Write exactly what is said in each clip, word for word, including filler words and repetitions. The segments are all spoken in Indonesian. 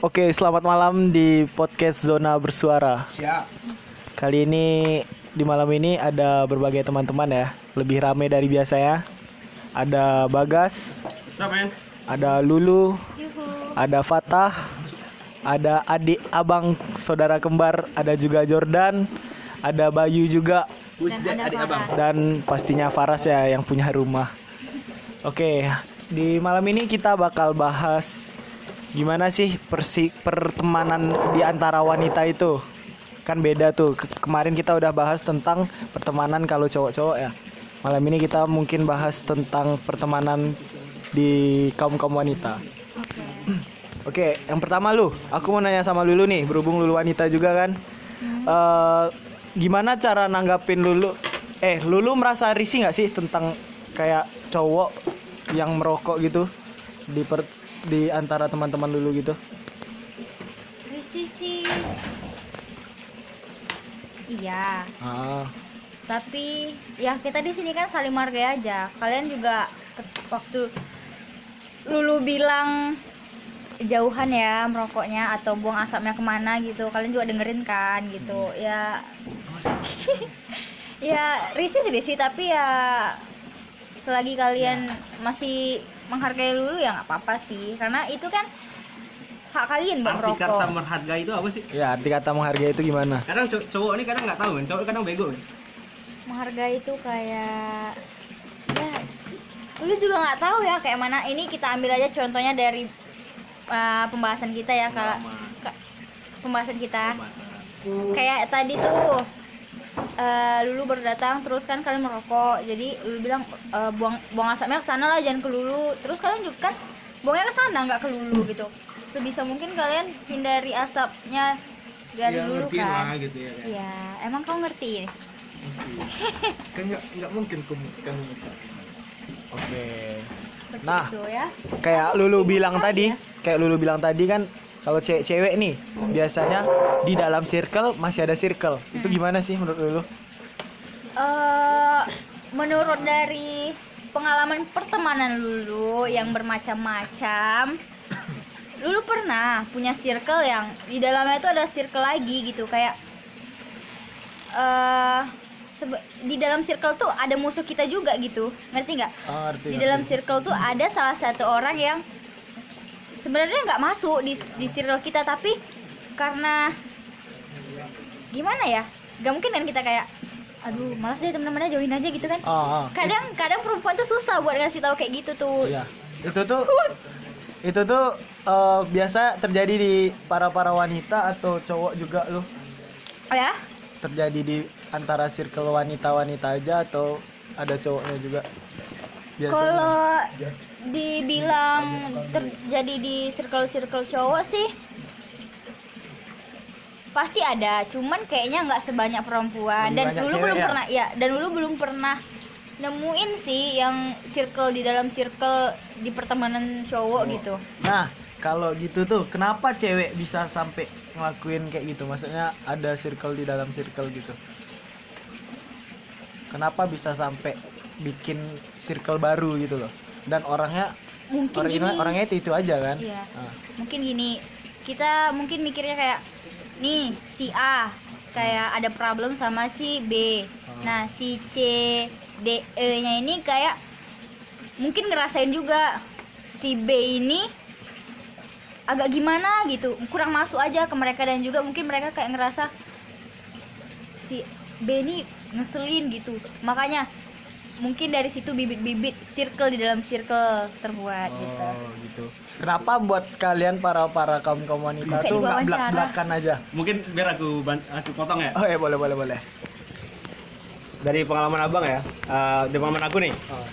Oke, selamat malam di podcast Zona Bersuara. Siap. Kali ini di malam ini ada berbagai teman-teman ya, lebih ramai dari biasanya. Ada Bagas, ada Lulu, ada Fatah, ada adik abang saudara kembar, ada juga Jordan, ada Bayu juga, Dan adik abang. dan pastinya Faras ya yang punya rumah. Oke, di malam ini kita bakal bahas gimana sih persi pertemanan di antara wanita itu. Kan beda tuh. Ke- kemarin kita udah bahas tentang pertemanan kalau cowok-cowok ya. Malam ini kita mungkin bahas tentang pertemanan di kaum-kaum wanita. Oke, yang pertama lu, aku mau nanya sama Lulu nih, berhubung Lulu wanita juga kan. Eh, gimana cara nanggapin Lulu? Eh, Lulu merasa risih nggak sih tentang kayak cowok yang merokok gitu di per- di antara teman-teman Lulu gitu? Risih sih. Iya, Ah, tapi ya kita di sini kan saling menghargai aja. Kalian juga ke- waktu Lulu bilang jauhan ya merokoknya atau buang asapnya kemana gitu, kalian juga dengerin kan gitu. Ya, ya risih sih risih, tapi ya selagi kalian masih menghargai Lulu ya nggak apa-apa sih, karena itu kan hak kalian buat Arti kata merokok. menghargai itu apa sih? ya arti kata menghargai itu gimana? Kadang cow- cowok ini kadang nggak tahu kan, cowok kadang bego kan. Menghargai itu kayak ya Lulu juga nggak tahu ya kayak mana. Ini kita ambil aja contohnya dari uh, pembahasan kita ya kak, Kak, pembahasan kita kayak tadi tuh uh, Lulu baru datang terus kan kalian merokok, jadi Lulu bilang uh, buang buang asapnya ke sana lah, jangan ke Lulu. Terus kalian juga kan buangnya ke sana nggak ke Lulu gitu. Sebisa mungkin kalian hindari asapnya dari Ya, Lulu ngerti kan. lah gitu ya kan. Iya, emang kau ngerti? Kan nggak nggak mungkin kumuskan. Oke. Seperti Nah, itu ya. kayak Lulu bilang Sekali tadi, ya. kayak Lulu bilang tadi kan kalau cewek-cewek nih biasanya di dalam circle masih ada circle. Itu gimana sih menurut Lulu? Eh, menurut dari pengalaman pertemanan Lulu yang bermacam-macam, Lulu pernah punya circle yang di dalamnya itu ada circle lagi gitu, kayak eh sebe- di dalam circle tuh ada musuh kita juga gitu, ngerti nggak? Oh, ngerti, Di ngerti. dalam circle tuh ada salah satu orang yang sebenarnya nggak masuk di di circle kita, tapi karena gimana ya, nggak mungkin kan kita kayak aduh malas deh teman-temannya jauhin aja gitu kan. Oh, oh. Kadang kadang perempuan tuh susah buat ngasih tahu kayak gitu tuh. Iya. Itu tuh itu tuh eh, biasa terjadi di para-para wanita atau cowok juga loh. Ya, Terjadi di antara circle wanita-wanita aja atau ada cowoknya juga? Biasanya. kalau dibilang terjadi di circle-circle cowok sih pasti ada, cuman kayaknya nggak sebanyak perempuan. Lebih Dan banyak dulu cewek belum ya? pernah ya, dan dulu belum pernah nemuin sih yang circle di dalam circle di pertemanan cowok gitu. Nah, kalau gitu tuh kenapa cewek bisa sampai ngelakuin kayak gitu? Maksudnya ada circle di dalam circle gitu. Kenapa bisa sampai bikin circle baru gitu loh? Dan orangnya Mungkin orang gini. orangnya itu itu aja kan? Iya. Nah, Mungkin gini, kita mungkin mikirnya kayak nih si A kayak ada problem sama si B. Nah, si C, D, E-nya ini kayak mungkin ngerasain juga si B ini agak gimana gitu, kurang masuk aja ke mereka, dan juga mungkin mereka kayak ngerasa si B ini ngeselin gitu. Makanya mungkin dari situ bibit-bibit circle di dalam circle terbuat gitu. Oh gitu. Kenapa buat kalian para para kaum kaum wanita Kayak tuh nggak diwawancara. belak belakan aja? Mungkin biar aku ban- aku potong ya. Oh ya boleh boleh boleh. Dari pengalaman abang ya, eh, dari pengalaman aku nih. Oh.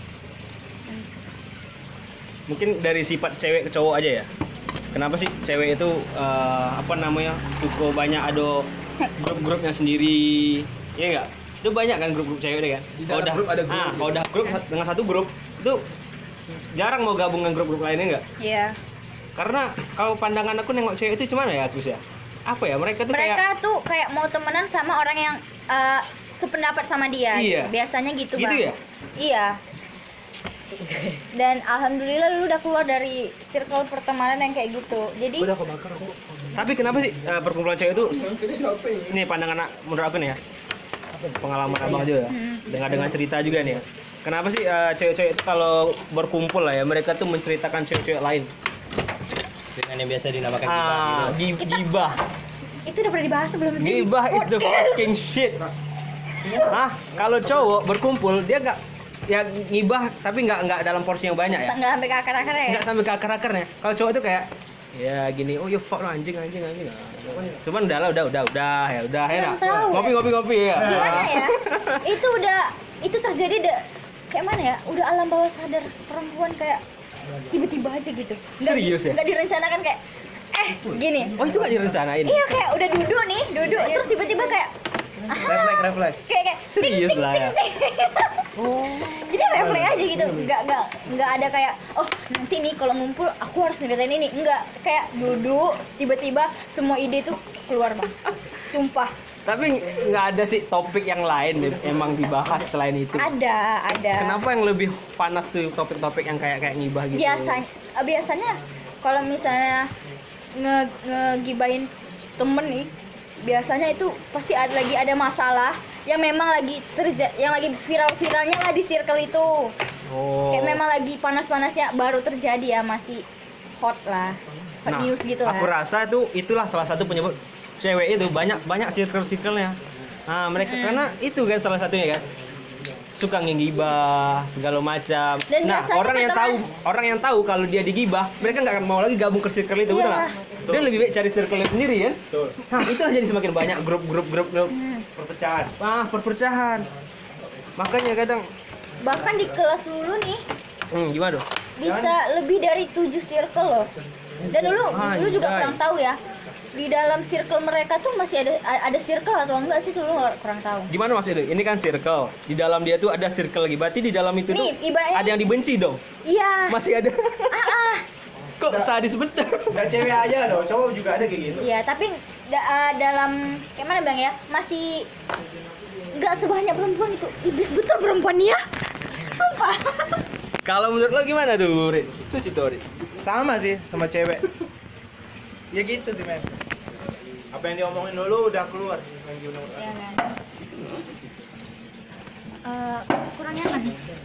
Mungkin dari sifat cewek ke cowok aja ya. Kenapa sih cewek itu eh, apa namanya suka banyak ada grup-grupnya sendiri, ya enggak? Itu banyak kan grup-grup cewek deh kan. Di Kalau dalam udah grup ada grup ah, gitu. kalau udah grup dengan satu grup itu jarang mau gabung dengan grup-grup lainnya enggak? Iya. Karena kalau pandangan aku nengok cewek itu cuma ya Gus ya. Apa ya mereka tuh Mereka kayak tuh kayak mau temenan sama orang yang eh, sependapat sama dia. Iya. Biasanya gitu, Gitu Bang. ya? Iya. Dan alhamdulillah lu udah keluar dari circle pertemanan yang kayak gitu. Jadi Udah kebakar aku. Tapi kenapa sih uh, perkumpulan cewek itu ini pandangan a- menurut aku nih ya. Pengalaman abang juga ya. Hmm. Dengar-dengar cerita juga nih ya. Kenapa sih uh, cewek-cewek itu kalau berkumpul lah ya, mereka tuh menceritakan cewek-cewek lain. Dengan yang biasa dinamakan Ah, gibah gitu. gi- gibah. itu udah pernah dibahas sebelum sih. Gibah is the fucking shit. Ah, kalau cowok berkumpul dia nggak ya ngibah tapi nggak nggak dalam porsi yang banyak ya. Nggak sampai ke akar-akar ya. Nggak sampai ke akar-akarnya. Kalau cowok itu kayak ya gini, oh ya fuck lo anjing anjing anjing. Cuman udah lah, udah udah udah ya udah ya. Kurang dah. tahu ya. Ngopi ngopi ngopi ya. Gimana ya? Itu udah itu terjadi de, kayak mana ya? Udah alam bawah sadar perempuan kayak tiba-tiba aja gitu. Nggak Serius di, ya? Nggak direncanakan kayak eh gini. Oh itu nggak direncanain? Iya kayak udah duduk nih, duduk terus tiba-tiba kayak Refleks, refleks. kayak kayak Serius lah ya. oh. Jadi refleks aja gitu, nggak nggak nggak ada kayak oh nanti nih kalau ngumpul aku harus ngeliatin ini, nggak kayak duduk tiba-tiba semua ide tuh keluar bang, sumpah. Tapi nggak ada sih topik yang lain nih, emang dibahas selain itu. Ada ada. Kenapa yang lebih panas tuh topik-topik yang kayak kayak ngibah gitu? Biasanya biasanya kalau misalnya nge ngegibahin temen nih, biasanya itu pasti ada lagi ada masalah yang memang lagi terjadi, yang lagi viral-viralnya lah di circle itu. Oh. Kayak memang lagi panas-panasnya baru terjadi ya, masih hot lah, hot Nah, news gitu lah. aku rasa tuh itulah salah satu penyebab cewek itu banyak banyak circle-circle-nya. Nah, mereka Hmm. karena itu kan salah satunya kan. Suka ngegibah segala macam. Dan Nah, biasanya orang yang tahu pertemanan- orang yang tahu kalau dia digibah, mereka nggak akan mau lagi gabung ke circle itu, betul Iya. nggak? Dia lebih baik cari circle sendiri kan? Betul. Nah, itulah jadi semakin banyak grup-grup grup grup. Hmm. Perpecahan. Ah, perpecahan. Makanya kadang Bahkan di kelas dulu nih hmm, gimana tuh? bisa lebih dari tujuh circle loh. Dan dulu Ah, dulu juga anjay. kurang tahu ya. Di dalam circle mereka tuh masih ada ada circle atau enggak sih, tuh lu kurang tahu. Gimana maksudnya? Ini kan circle. Di dalam dia tuh ada circle lagi. Berarti di dalam itu Nih, tuh ibaratnya ada yang dibenci dong. Iya. Masih ada. Ah, ah. Kok sadis betul? Gak cewek aja loh, cowok juga ada kayak gitu. Iya, tapi da- ah, dalam kayak mana bilang ya, masih nggak sebanyak perempuan itu. Iblis betul perempuan ya. Sumpah. Kalau menurut lo gimana tuh, Rit? Cuci tuh, Rit. Sama sih sama cewek. Ya gitu sih men. Apa yang diomongin dulu udah keluar. Yang diomongin. Ya kan. Eh, kurang nyaman.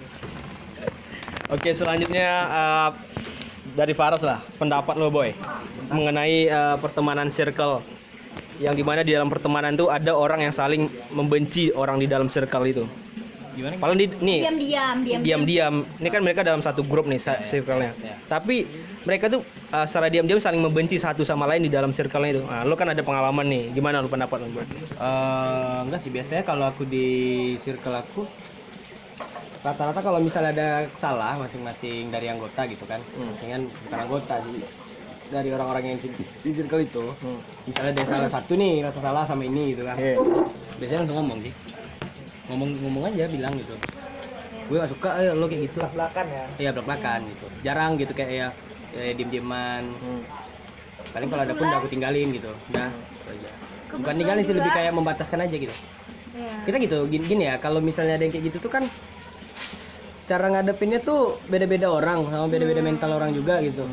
Oke, selanjutnya eh, dari Faras lah, pendapat lo boy mengenai eh, pertemanan circle, yang dimana di dalam pertemanan tuh ada orang yang saling membenci orang di dalam circle itu. Gimana? Paling di nih Diam-diam, diam-diam. diam-diam. Ini kan mereka dalam satu grup nih sa- circle-nya. Ya. Tapi mereka tuh uh, secara diam-diam saling membenci satu sama lain di dalam circle-nya itu. Nah, lo kan ada pengalaman nih. Gimana lo pendapat lo? Bro? Eh, enggak sih, biasanya kalau aku di circle aku rata-rata kalau misalnya ada salah masing-masing dari anggota gitu kan, Hmm. dengan bukan anggota sih, dari orang-orang yang di circle itu, Hmm. misalnya ada salah satu nih rasa salah sama ini gitu kan, Iya. biasanya langsung ngomong sih, ngomong-ngomong aja bilang gitu, gue gak suka eh, lo kayak gitu, Belak-belakan ya. iya belak-belakan gitu, jarang gitu kayak ya, kayak diem-dieman, Hmm. paling kalau ada pun udah aku tinggalin gitu, udah itu aja. Bukan Kebetulan tinggalin sih, juga- lebih kayak membataskan aja gitu. Iya. Kita gitu gini, gini ya, kalau misalnya ada yang kayak gitu tuh kan cara ngadepinnya tuh beda-beda orang sama beda-beda mental orang juga gitu.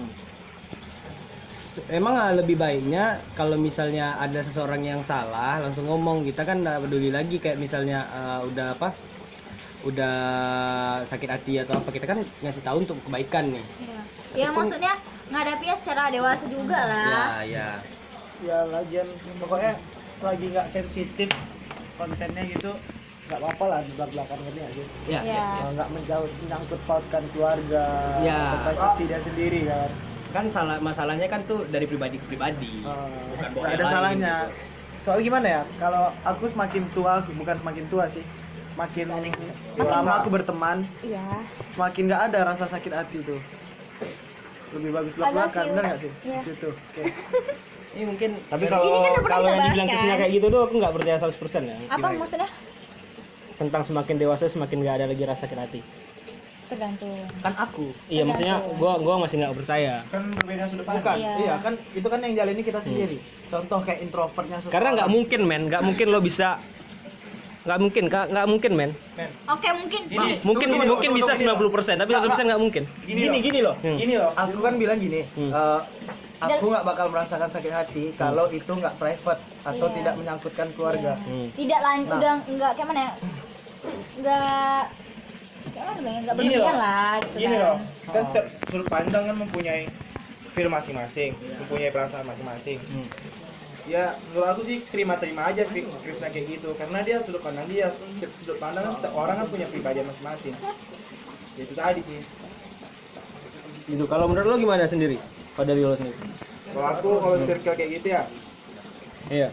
S- Emang ah, lebih baiknya kalau misalnya ada seseorang yang salah langsung ngomong, kita kan nggak peduli lagi kayak misalnya eh, udah apa udah sakit hati atau apa, kita kan ngasih tahu untuk kebaikan nih. Iya. Ya maksudnya ngadapinya secara dewasa juga lah. Ya ya Ya lagian pokoknya selagi nggak sensitif kontennya gitu nggak apa-apa lah di belak-belakan ini aja. ya, Iya. Kalau nggak menjauh menyangkut pautkan keluarga, Ya. privasi dia sendiri kan. kan salah masalahnya kan tuh dari pribadi ke pribadi, Eh, bukan bawa nggak yang ada lain salahnya. gitu. Soalnya gimana ya? Kalau aku semakin tua, bukan semakin tua sih, makin lama aku berteman, Iya. semakin nggak ada rasa sakit hati tuh. Lebih bagus belak-belakan, you. bener nggak sih? Iya. Gitu. Oke. Ini mungkin Tapi Ini kalau kan udah pernah kalau kita yang dibilang bahas, Krisna kan? kayak gitu tuh aku nggak percaya seratus persen ya. Apa Gimana? maksudnya? Tentang semakin dewasa semakin nggak ada lagi rasa sakit hati. Tergantung. Kan aku. Iya, maksudnya gua gua masih nggak percaya. Kan berbeda sudut pandang. Bukan, Iya. iya kan itu kan yang jalani kita sendiri. Contoh kayak introvertnya seseorang. Karena nggak mungkin men, nggak mungkin lo bisa nggak mungkin, Kak. Nggak mungkin, men. Oke, mungkin Gini. Nih, Mungkin Tunggu, mungkin tunggu, bisa tunggu, sembilan puluh persen, tapi seratus persen nggak mungkin. Gini gini, gini loh, Hmm. gini loh. Aku kan bilang gini, Hmm. eh, aku nggak bakal merasakan sakit hati kalau itu nggak private atau Iya. tidak menyangkutkan keluarga. Hmm. tidak lanjut Nah. udah enggak kayak mana ya? Enggak kayak mana ya? Enggak Gini berlebihan loh. lah gitu Gini kan. loh, kan setiap sudut pandang kan mempunyai feel masing-masing, mempunyai perasaan masing-masing. Hmm. Ya menurut aku sih terima-terima aja Kri- Krisna kayak gitu, karena dia sudut pandang dia, setiap sudut pandang kan setiap orang kan punya pribadian masing-masing. Ya, itu tadi sih. Gitu. Kalau menurut lo gimana sendiri? Kalau dari lo sendiri? Kalau aku kalau circle kayak gitu ya, Iya.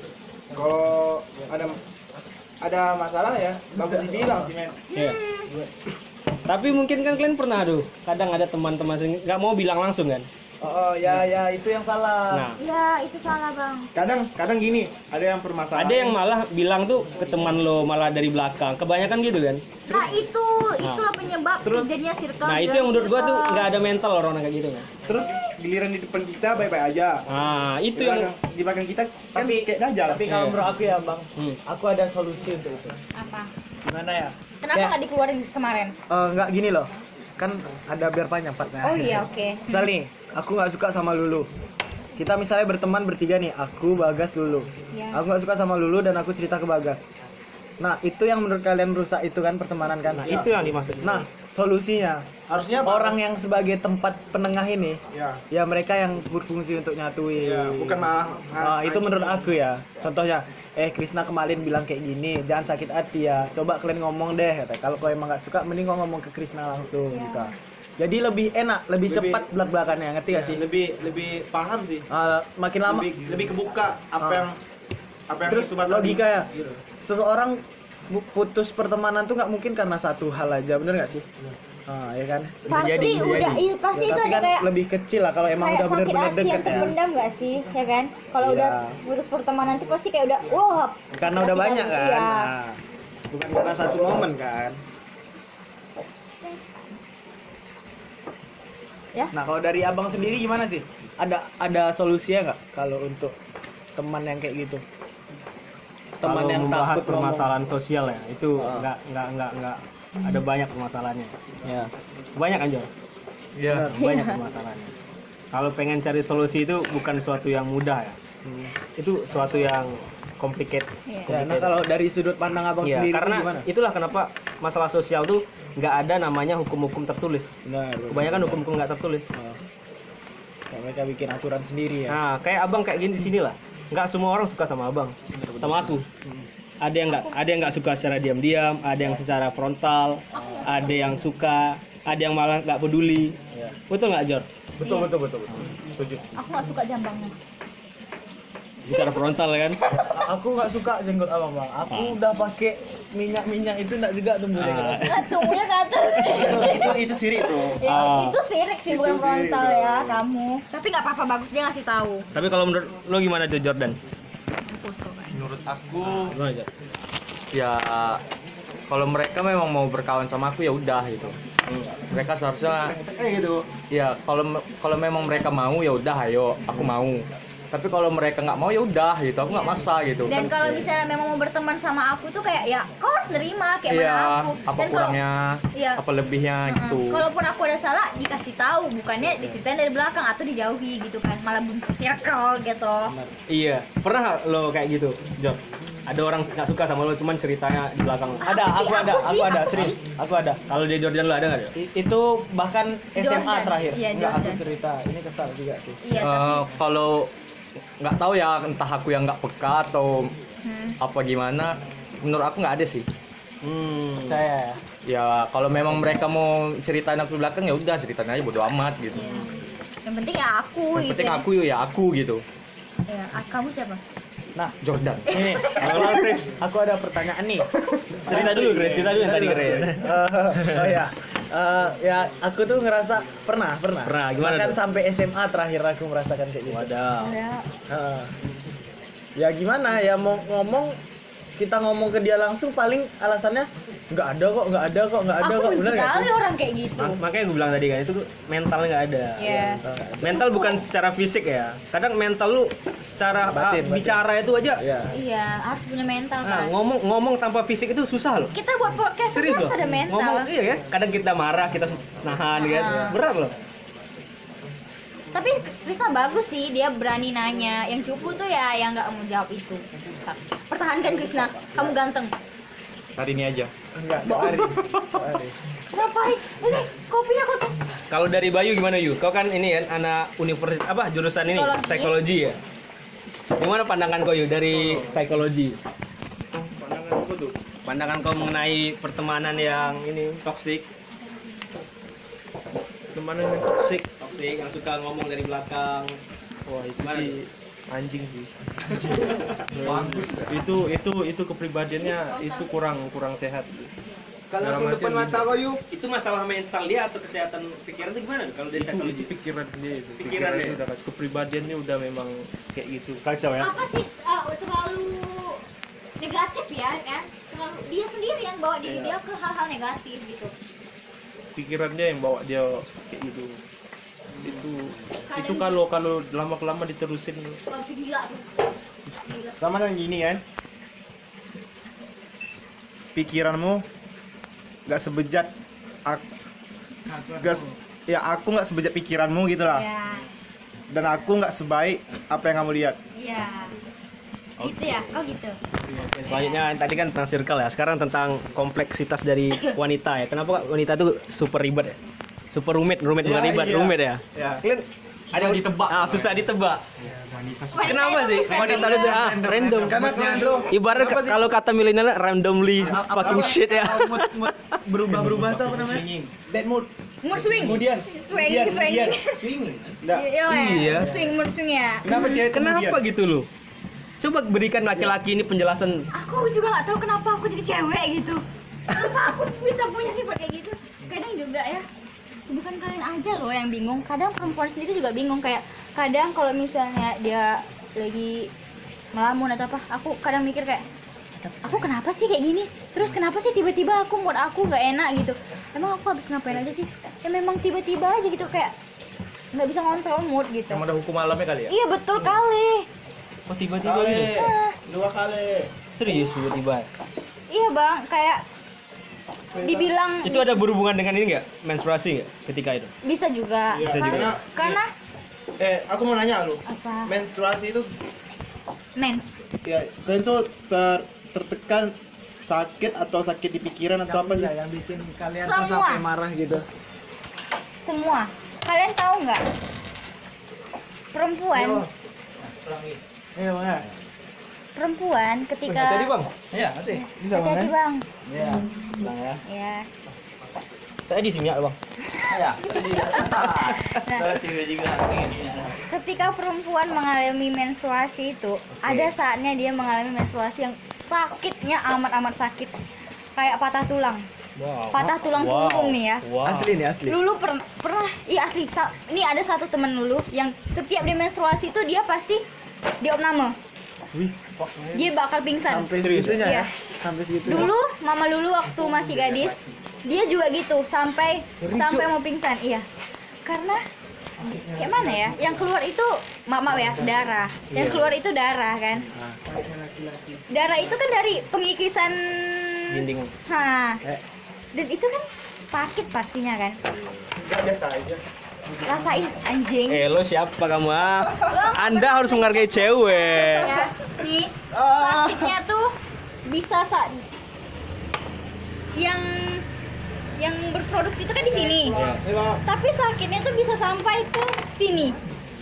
kalau ada ada masalah ya bagus dibilang sih men. Iya. Tapi mungkin kan kalian pernah tuh, kadang ada teman-teman sing- nggak mau bilang langsung kan? Oh, oh, ya ya itu yang salah. Nah, Ya, itu salah, Bang. Kadang kadang gini, ada yang permasalahan. ada yang malah bilang tuh ke teman lo malah dari belakang. Kebanyakan gitu kan? Nah, itu itulah penyebab Terus- terjadinya circle. Nah, itu dan yang menurut gua tuh circle. nggak ada mental orang kayak gitu kan? Terus giliran di depan kita baik-baik aja. Ah, itu Di yang belakang, di belakang kita kan Tapi kayak dajal. Tapi kalau Iya. menurut aku ya, Bang, Hmm. aku ada solusi untuk itu. Apa? Gimana ya? Kenapa Kayak, nggak dikeluarin kemarin? eh, nggak gini loh. Kan ada biar panjang partnya. Oh iya, oke. Misal nih, aku nggak suka sama Lulu. Kita misalnya berteman bertiga nih, aku, Bagas, Lulu. Iya. Aku nggak suka sama Lulu dan aku cerita ke Bagas. Nah, itu yang menurut kalian merusak itu kan pertemanan kan? Nah, itu yang dimaksud. Nah, solusinya Harusnya apa? orang yang sebagai tempat penengah ini, Ya. ya mereka yang berfungsi untuk nyatuin. Ya, bukan malah Nah, itu menurut aku ya. Contohnya, eh Krisna kemarin bilang kayak gini, jangan sakit hati ya. Coba kalian ngomong deh, kata. Kalau kau emang nggak suka, mending kau ngomong ke Krisna langsung gitu. Jadi lebih enak, lebih, Lebih- cepat belak-belakannya, ngerti gak sih? lebih lebih paham sih. Eh, makin lama, Lebih lebih kebuka apa Ah. yang apa yang terus itu bakal logika di- ya. gitu. Seseorang bu- putus pertemanan tuh nggak mungkin karena satu hal aja, bener nggak sih? Ah, ya kan? Pasti udah, iya pasti Ya, itu tapi ada kan kayak lebih kecil lah kalau emang kayak udah sakit bener-bener hati deket yang ya. terpendam gak sih, ya kan? Kalau Iya. udah putus pertemanan tuh pasti kayak udah, wah. Karena udah sakit banyak hati, kan. iya. Nah, bukan karena satu momen kan. Ya. Nah, kalau dari abang sendiri gimana sih? Ada ada solusinya nggak kalau untuk teman yang kayak gitu? Teman Kalau yang membahas takut ngomong. permasalahan sosial ya, itu Ah. nggak nggak nggak nggak ada banyak permasalahannya. Ya. Banyak aja. Iya, banyak permasalahannya. Kalau pengen cari solusi itu bukan suatu yang mudah ya. Hmm. Itu suatu yang complicated. Iya. Ya, nah kalau dari sudut pandang abang Iya, sendiri karena gimana? itulah kenapa masalah sosial tuh nggak ada namanya hukum-hukum tertulis. Benar. Kebanyakan hukum-hukum nggak tertulis. Oh. Ya, mereka bikin aturan sendiri ya. Nah, kayak abang kayak gini di sini lah. Nggak semua orang suka sama abang, sama aku. Ada yang nggak, ada yang nggak suka secara diam-diam, ada yang secara frontal, ada yang suka, ada yang malah nggak peduli. Iya. Betul nggak, Jor? Betul, betul betul betul. Setuju. Aku gak suka jambangnya. Secara frontal kan? A- aku nggak suka jenggot abang bang. Aku udah pakai minyak minyak itu nggak juga tumbuhnya. Ah. Nah, tumbuhnya ke atas. itu itu itu sirik bro. Ya, Ah. itu sirik sih, bukan frontal ya kamu. Tapi nggak apa-apa, bagus dia ngasih tahu. Tapi kalau menurut lo gimana tuh, Jordan? Menurut aku Gimana, Jor? ya kalau mereka memang mau berkawan sama aku ya udah gitu. Mereka seharusnya Kayak gitu. ya kalau kalau memang mereka mau ya udah ayo aku mau. Tapi kalau mereka nggak mau ya udah gitu, aku nggak maksa gitu. Dan Kan- kalau misalnya memang mau berteman sama aku tuh kayak ya kau harus nerima kayak iya, mana aku. apa Dan kalau- kurangnya, Iya. apa lebihnya gitu. Heeh. Kalaupun aku ada salah dikasih tahu, bukannya diceritain dari belakang atau dijauhi gitu kan, malah bentuk circle gitu. Iya, pernah nggak lo kayak gitu, Jor? Ada orang nggak suka sama lo, cuman ceritanya di belakang. lo. Ada, Aku aku sih, ada, aku aku sih, ada, aku serius, aku ada. Kalau di Jordan lo ada nggak? Jor? I- itu bahkan S M A Jordan. terakhir. Iya, Nggak, aku Jordan. cerita. Ini kesal juga sih. Iya, Eh, tapi kalau nggak tahu ya entah aku yang nggak peka atau hmm. apa gimana, menurut aku nggak ada sih. Hmm. Saya ya. Ya kalau memang mereka mau ceritain aku di belakang ya udah ceritain aja bodo amat gitu. Yang penting ya aku Yang gitu. penting aku ya aku gitu. Ya, ah, kamu siapa? Nah, Jordan. ini kalau Chris, aku ada pertanyaan nih. Cerita dulu, Grace. Cerita dulu yang tadi, Grace. Eh, oh ya, Eh, ya aku tuh ngerasa pernah, pernah. Pernah, gimana Bahkan tuh? sampai S M A terakhir aku merasakan kayak gitu. Wadah. Ya. Eh, ya gimana ya mau ngomong kita ngomong ke dia langsung paling alasannya nggak ada kok, nggak ada kok, nggak ada Aku kok. benci Bener nggak sekali sih? orang kayak gitu. Mak- makanya gue bilang tadi kan itu tuh mentalnya nggak ada. Iya. Mental Cukup. bukan secara fisik ya. Kadang mental lu secara Batin, ah, batin. bicara itu aja. Iya. Iya, harus punya mental Nah, kan. ngomong ngomong tanpa fisik itu susah loh. Kita buat podcast Serius harus loh. ada mental. Ngomong iya kan. Kadang kita marah, kita nahan kan. Ah. Berat loh. Tapi Krisna bagus sih, dia berani nanya. Yang cupu tuh ya yang nggak mau jawab itu. Pertahankan Krisna, kamu ganteng. Hari ini aja. Enggak, tiap hari. Tiap hari. Ngapain? Ini kopinya kok tuh. Kalau dari Bayu gimana Yu? Kau kan ini kan anak universitas apa jurusan ini Psikologi. psikologi ya. Gimana pandangan kau Yu dari psikologi? Pandangan aku tuh. Pandangan kau mengenai pertemanan yang ini toksik, Kemana yang toxic? toksik yang suka ngomong dari belakang. Wah itu Gimana? sih anjing sih. Bagus. Itu itu itu kepribadiannya itu kurang kurang sehat. Kalau Dalam langsung depan artian mata kau yuk. Itu masalah mental dia atau kesehatan pikiran itu gimana kalau dari Itu, psikologi? itu pikiran dia itu. Pikiran Pikiran dia. itu udah kepribadiannya udah memang kayak gitu. Kacau ya. Apa sih uh, terlalu negatif ya kan? Terlalu dia sendiri yang bawa diri dia ke hal-hal negatif gitu. Pikiran dia yang bawa dia kayak gitu. Itu Kadang- itu kalau kalau lama kelamaan diterusin Wah, bisa gila tuh. Gila. Sama dengan gini kan. Pikiranmu nggak sebejat aku, gak, se- ya aku nggak sebejat pikiranmu gitu lah. Ya, Dan aku nggak sebaik apa yang kamu lihat. iya. Gitu ya? Oh gitu. Oke, selanjutnya tadi kan tentang circle ya. Sekarang tentang kompleksitas dari wanita ya. Kenapa wanita itu super ribet ya? Super rumit, rumit bukan Ya, ribet, iya. rumit ya. Ya. Kalian ada yang ditebak. Ah, susah ditebak. Wanita Kenapa itu sih? bisa Wanita random. itu ah, random. Karena kalian tuh Ibarat apa sih? kalau kata milenial randomly fucking shit ya. Apa, mood, mood berubah-berubah tuh apa namanya? Bad mood. Mood swing. Kemudian. Swinging, Kemudian. swinging. Nggak. Iya, Iya. Swing, mood swing ya. Kenapa cewek Kenapa kemudian? gitu loh? Coba berikan laki-laki ini penjelasan. Aku juga nggak tahu kenapa aku jadi cewek gitu. Kenapa aku bisa punya sifat kayak gitu? Kadang juga ya, bukan kalian aja loh yang bingung. Kadang perempuan sendiri juga bingung kayak kadang kalau misalnya dia lagi melamun atau apa, aku kadang mikir kayak aku kenapa sih kayak gini? Terus kenapa sih tiba-tiba aku mood aku nggak enak gitu? Emang aku habis ngapain aja sih? Ya memang tiba-tiba aja gitu kayak nggak bisa ngontrol mood gitu. Emang ada hukum alamnya kali ya? Iya betul kali. Oh tiba-tiba gitu. Ah, Dua kali. Serius tiba-tiba. iya bang, kayak dibilang Itu ada berhubungan dengan ini nggak? Menstruasi nggak ketika itu? bisa juga. Bisa juga. Karena, karena Eh, aku mau nanya lu. apa? Menstruasi itu Mens. ya kalian tuh ter, tertekan sakit atau sakit di pikiran atau apa sih? Yang bikin kalian Semua. tuh sampai marah gitu. Semua. Kalian tahu nggak? Perempuan, Iya bang ya. perempuan ketika Tadi bang? Iya, tadi. Bisa hati-hati kan? bang. Iya. Bang ya. Ya. Tadi sih bang. Ya. Nah, Cewek juga. ketika perempuan mengalami menstruasi itu, ada saatnya dia mengalami menstruasi yang sakitnya amat-amat sakit, kayak patah tulang. Wow. Patah tulang Wow. punggung nih ya. Wow. Asli nih asli. Lulu per- pernah, iya asli. Sa- Ini ada satu temen Lulu yang setiap dia menstruasi itu dia pasti diopname. Wih, Dia bakal pingsan. sampai segitunya Iya. ya. Sampai segitunya. Dulu mama Lulu waktu masih gadis, dia juga gitu sampai sampai mau pingsan. Iya. Karena kayak mana ya? Yang keluar itu maaf maaf ya, darah. Yang keluar itu darah kan. Darah itu kan dari pengikisan. Dinding. Hah. Eh. Dan itu kan sakit pastinya kan. Enggak biasa aja. Rasain anjing. Eh lo siapa kamu ah? Anda harus menghargai cewek. Ya, nih Ah. sakitnya tuh bisa sa yang yang berproduksi itu kan di sini. Tapi sakitnya tuh bisa sampai ke sini.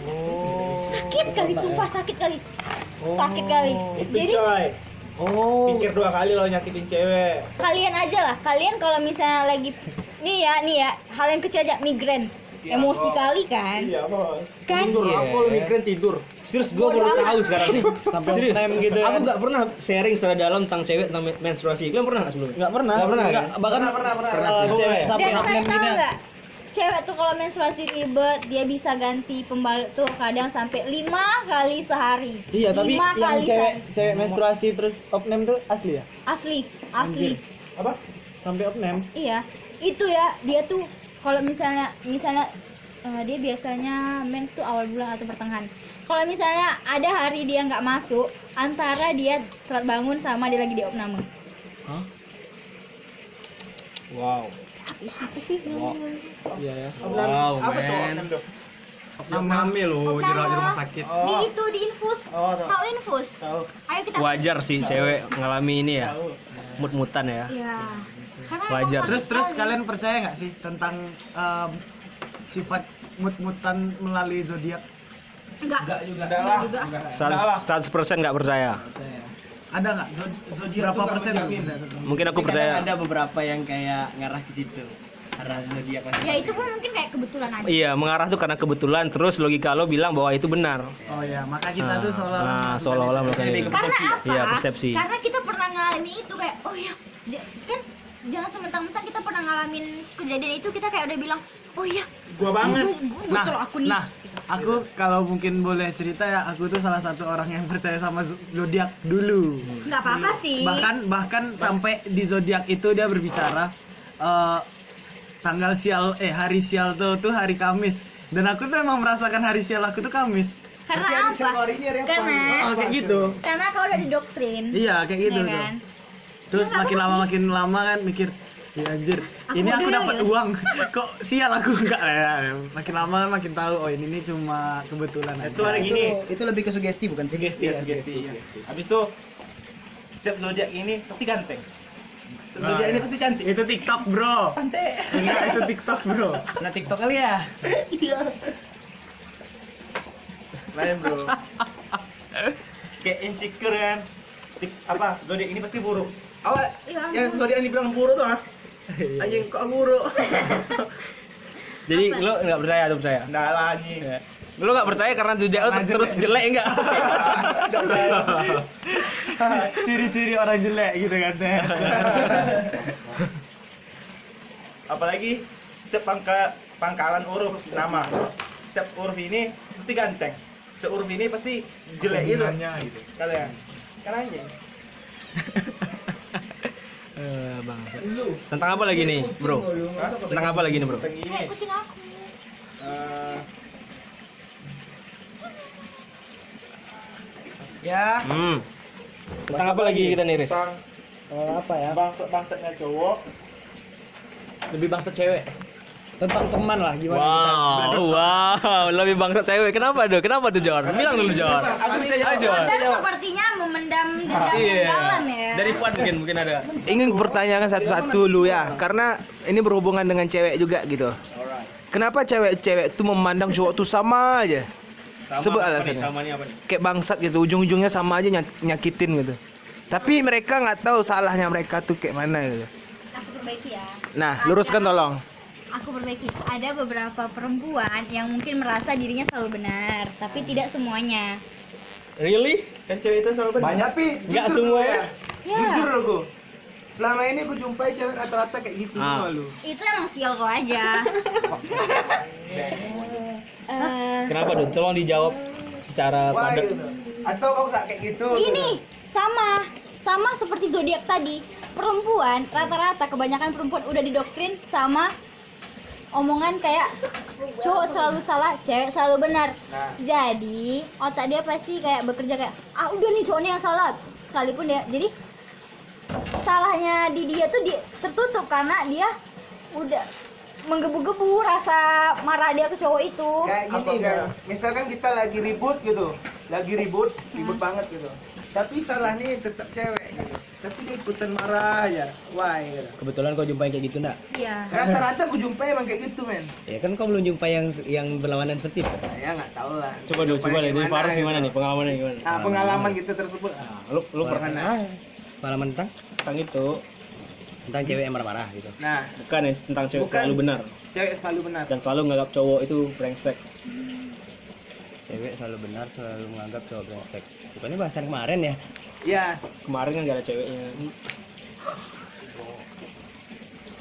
Sakit kali, sumpah sakit kali. Sakit kali. Itu Jadi coy. Oh. Pikir dua kali lo nyakitin cewek. kalian aja lah, kalian kalau misalnya lagi nih ya, nih ya, hal yang kecil aja migren. Emosi kali kan? Iya, bos. Kan? Tidur, aku kalau mikirin tidur. Serius gue Bodoh baru amat. tahu sekarang nih. Sampai Serius. time gitu ya. Aku nggak pernah sharing secara dalam tentang cewek tentang men- menstruasi. Kalian pernah nggak sebelumnya? Enggak pernah. Nggak pernah, Nggak, kan? bahkan pernah pernah. Pernah sih. Cewek sampai Dan kalian tahu gini. nggak? cewek tuh kalau menstruasi ribet dia bisa ganti pembalut tuh kadang sampai lima kali sehari. Iya, tapi Lima yang kali cewek sehari. cewek menstruasi terus opname tuh asli ya? Asli, asli. Apa? Sampai opname. Iya, itu ya dia tuh kalau misalnya misalnya eh, dia biasanya mens tuh awal bulan atau pertengahan. Kalau misalnya ada hari dia nggak masuk, antara dia telat bangun sama dia lagi di opname. Hah? Wow. Siapa sih? Iya ya. Wow, Apa tuh man. opname tuh? Nama lo di di rumah sakit. Di itu di infus. Oh, tahu. Tahu infus? Tahu. Ayo kita. Wajar sih cewek ngalami ini ya. Mut-mutan ya. Iya. Karena Wajar. emang Terus sakit terus sekali. kalian percaya nggak sih tentang em, sifat mut-mutan melalui zodiak? enggak. Enggak juga. Enggak juga. seratus persen nggak percaya. Ada nggak Zod- zodiak berapa tuh persen? nggak Mungkin? Mungkin aku Tapi kadang percaya. ada beberapa yang kayak ngarah ke situ. Arah zodiak masing-masing. Ya itu pun mungkin kayak kebetulan aja. Iya, mengarah tuh karena kebetulan. Terus logika lo bilang bahwa itu benar. Oh ya, maka kita Nah, tuh seolah-olah nah, melakukan seolah-olah itu. melakukan itu. Karena apa? Iya, persepsi. Karena kita pernah ngalami itu kayak oh ya, j- kan jangan sementang-mentang kita pernah ngalamin kejadian itu kita kayak udah bilang oh iya Gua banget. gua- gua- Nah, betul aku nih. nah, aku kalau mungkin boleh cerita ya, aku tuh salah satu orang yang percaya sama z- zodiak dulu. Nggak apa-apa sih. Bahkan bahkan sampai di zodiak itu dia berbicara eh, tanggal sial eh hari sial tuh tuh hari Kamis. Dan aku tuh emang merasakan hari sial aku tuh Kamis. Karena Berarti hari apa? Januari ini hari apa? Karena Oh, kayak gitu. karena kau udah didoktrin. Iya, kayak gitu ya tuh. kan? Terus Ya, nggak makin apa-apa lama sih. makin lama kan mikir, ya anjir, Aku ini aku model dapat ya?" uang. Kok sial aku enggak ya. Makin lama kan makin tahu oh ini nih cuma kebetulan aja. Itu ada gini. Itu, itu lebih ke sugesti bukan sih? Sugesti ya, sugesti. Habis itu setiap zodiak ini pasti ganteng. Setiap Nah, zodiak ini ya. pasti cantik. Itu TikTok, Bro. Pantai. Enggak, itu TikTok, Bro. Nah TikTok kali ya? Lain, Bro. Kayak insecure kan. Tik- apa? Zodiak ini pasti buruk. Awak Ya ampun. yang zodiak ini bilang buruk tuh ah. Anjing kok buruk. Jadi lo nggak percaya atau percaya? Nah lagi. Ya. Lo nggak percaya karena zodiak lo Karena terus jelek. jelek enggak? Ciri-ciri orang jelek gitu kan. Teh. Apalagi setiap pangka, pangkalan huruf nama. Setiap huruf ini pasti ganteng. Setiap huruf ini pasti jelek gitu. gitu. Kalian. Kan anjing. Eh, bang. Tentang apa lagi nih, bro? Tentang apa lagi nih, bro? Tentang ini. Kayak kucing aku. Eh, ya. Hmm. Tentang apa lagi kita nih, Riz? Tentang apa ya? bangsa-bangsanya cowok. Lebih bangsa cewek. Tentang teman lah gimana Wow, wow, lebih bangsa cewek. Kenapa tuh? Kenapa tuh, Jor? Bilang dulu, Jor. Aku bisa jawab. Ayo, Jor. Dan sepertinya memendam dendam yang dalam ya. Dari Fuad mungkin mungkin ada. Ingin pertanyakan satu-satu dulu ya, karena ini berhubungan dengan cewek juga gitu. Kenapa cewek-cewek tuh memandang cowok tuh sama aja? Sebut apa nih? alasannya. Sama nih apa nih? Kayak bangsat gitu, ujung-ujungnya sama aja nyak- nyakitin gitu. Tapi mereka nggak tahu salahnya mereka tuh kayak mana gitu. Aku perbaiki ya. Nah, luruskan Ada- tolong. Aku perbaiki. Ada beberapa perempuan yang mungkin merasa dirinya selalu benar, tapi tidak semuanya. Really? Kan cewek itu selalu benar. Banyak tapi Enggak jujur semua lu ya? Ya, Jujur aku. Selama ini aku jumpai cewek rata-rata kayak gitu Ah. semua lu. itu emang sial kau aja. Eh, Kenapa tuh? Tolong dijawab secara Wah, padat. gitu. Atau kau nggak kayak gitu? Gini, sama sama seperti zodiak tadi. Perempuan rata-rata kebanyakan perempuan udah didoktrin sama omongan kayak cowok selalu salah, cewek selalu benar. Nah. Jadi otak dia pasti kayak bekerja kayak ah udah nih cowoknya yang salah sekalipun dia. Jadi salahnya di dia tuh di, tertutup karena dia udah menggebu-gebu rasa marah dia ke cowok itu. Kayak gini kan, misalkan kita lagi ribut gitu, lagi ribut, ribut banget gitu. Tapi salahnya tetap cewek gitu. Tapi dia ikutan marah aja, why gitu. Kebetulan kau jumpai kayak gitu enggak? Iya. Rata-rata aku jumpai emang kayak gitu men. Ya kan kau belum jumpai yang yang berlawanan seperti itu. Ya nggak tahu lah. Coba dulu, coba deh. Dari Faris gimana gitu. nih? Pengalamannya gimana? Nah, pengalaman gitu tersebut. Nah, lu lu pernah Pengalaman tentang tentang itu? tentang cewek yang marah-marah gitu. Nah, Bukan ya, tentang cewek Bukan. selalu benar cewek selalu benar. dan selalu menganggap cowok itu brengsek. Cewek selalu benar, selalu menganggap cowok brengsek. Bukannya bahasan kemarin ya? Iya. Kemarin kan gak ada ceweknya.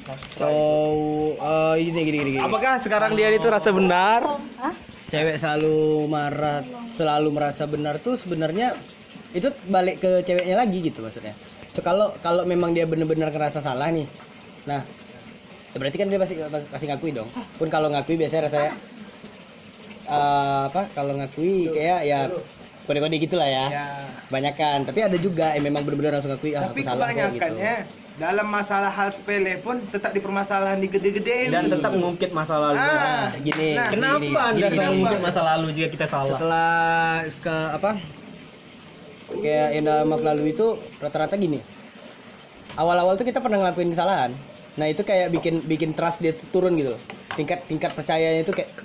Cowok eh, ini gini gini gini. Apakah sekarang dia itu rasa benar? Hah? Cewek selalu marah, selalu merasa benar tuh sebenarnya itu balik ke ceweknya lagi gitu maksudnya. So, kalau kalau memang dia benar-benar ngerasa salah nih, nah ya berarti kan dia pasti pasti ngakui dong. Pun kalau ngakui biasanya rasanya eh, apa? Kalau ngakui kayak ya kode-kode gitulah ya. Banyakan. Tapi ada juga yang memang benar-benar langsung ngakui ah Tapi aku salah kok gitu. kebanyakannya dalam masalah hal sepele pun tetap dipermasalahan di gede-gedein. Dan tetap ngungkit masa lalu. Ah, Gini, Nah, Kenapa gini, Anda gini, selalu gini. mungkit masa lalu jika kita salah? Setelah ke apa kayak yang dalam aku lalu itu rata-rata gini, awal-awal tuh kita pernah ngelakuin kesalahan, nah itu kayak bikin bikin trust dia tuh turun gitu loh, tingkat tingkat percayanya itu kayak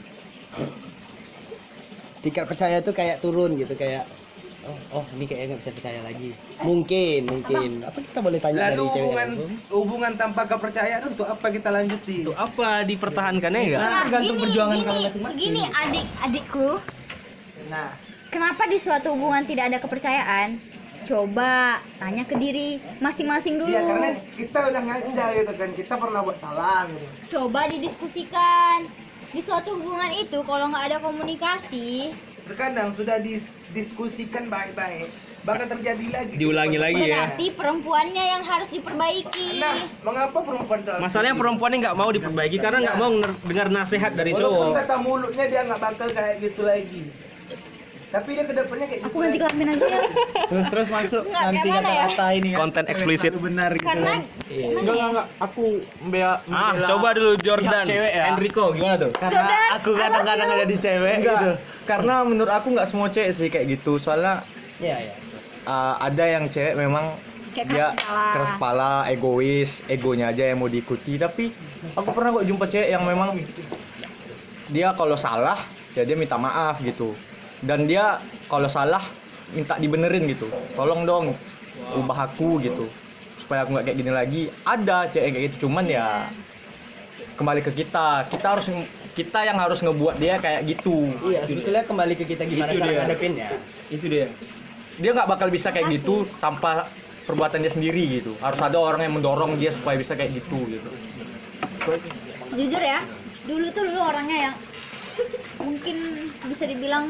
tingkat percaya tuh kayak turun gitu, kayak oh oh ini kayaknya nggak bisa percaya lagi, mungkin mungkin apa kita boleh tanya Lalu dari cewek hubungan langsung? hubungan tanpa kepercayaan untuk apa kita lanjuti? Untuk apa dipertahankannya enggak? Nah, tergantung gini, perjuangan gini, kalian masing-masing. gini adik-adikku, Nah, kenapa di suatu hubungan tidak ada kepercayaan? Coba tanya ke diri masing-masing dulu. iya karena kita udah ngaca gitu kan, kita pernah buat salah gitu. Coba didiskusikan. Di suatu hubungan itu kalau nggak ada komunikasi, Terkadang sudah didiskusikan baik-baik, bahkan terjadi lagi. Diulangi lagi ya. berarti perempuannya yang harus diperbaiki. Nah, mengapa perempuan itu harus Masalahnya begitu? perempuannya nggak mau diperbaiki karena nggak mau ner- dengar nasihat dari Walaupun cowok. kata mulutnya dia nggak bakal kayak gitu lagi, tapi dia kedepannya kayak Aku gitu ganti lagi. kelamin aja ya. Terus terus masuk Nggak, nanti kayak mana ya? kata-kata ini kan. Konten cewek eksplisit. selalu benar gitu. Karena Iya. Enggak, enggak, enggak. Aku membela, Ah, membela coba dulu Jordan, pihak cewek ya. Enrico gimana tuh? Karena Jordan, aku kadang-kadang jadi cewek Enggak, gitu. karena menurut aku nggak semua cewek sih kayak gitu. Soalnya Iya iya. uh, ada yang cewek memang Kayak dia keras kepala. keras kepala, egois, egonya aja yang mau diikuti. Tapi aku pernah kok jumpa cewek yang memang dia kalau salah ya dia minta maaf gitu. Dan dia kalau salah minta dibenerin gitu. Tolong dong ubah aku gitu supaya aku nggak kayak gini lagi. Ada cewek kayak gitu, cuman ya kembali ke kita. Kita harus kita yang harus ngebuat dia kayak gitu. Iya sebetulnya kembali ke kita gimana Itu cara dia. ngadepinnya. Itu dia. Dia nggak bakal bisa kayak gitu tanpa perbuatan dia sendiri gitu. Harus ada orang yang mendorong dia supaya bisa kayak gitu gitu. jujur ya, dulu tuh dulu orangnya yang mungkin bisa dibilang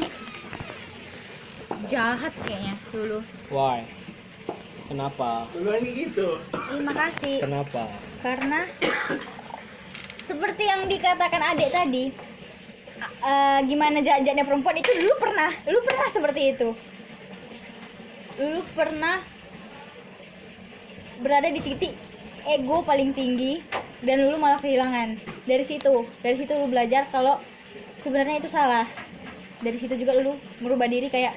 jahat kayaknya dulu. Why? Kenapa? Duluan gitu. Terima kasih. Kenapa? Karena seperti yang dikatakan adik tadi, eh, gimana jahatnya perempuan itu dulu pernah, dulu pernah seperti itu. Dulu pernah berada di titik ego paling tinggi dan dulu malah kehilangan. Dari situ, dari situ lu belajar kalau sebenarnya itu salah. Dari situ juga dulu merubah diri, kayak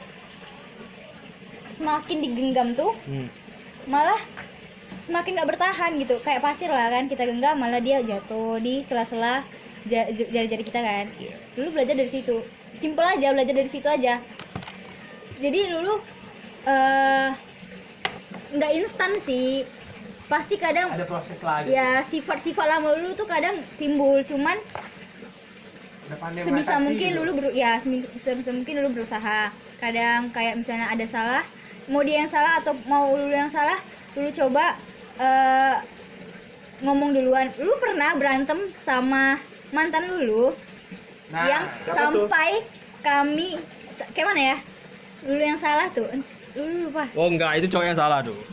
semakin digenggam tuh Hmm. malah semakin gak bertahan gitu, kayak pasir lah kan, kita genggam malah dia jatuh di sela-sela ja- jari-jari kita kan. Dulu belajar dari situ, simpel aja, belajar dari situ aja. Jadi dulu eh, nggak instan sih, pasti kadang Ada proses lagi. ya sifat-sifat lama dulu tuh kadang timbul, cuman Udah pandai sebisa mengatasi mungkin gitu. dulu ber, ya semi- sebisa mungkin dulu berusaha. Kadang kayak misalnya ada salah, mau dia yang salah atau mau dulu yang salah, dulu coba eh, ngomong duluan. Dulu pernah berantem sama mantan dulu Nah, yang siapa tuh? sampai kami kayak mana ya, dulu yang salah tuh dulu lupa. Oh enggak, itu cowok yang salah tuh.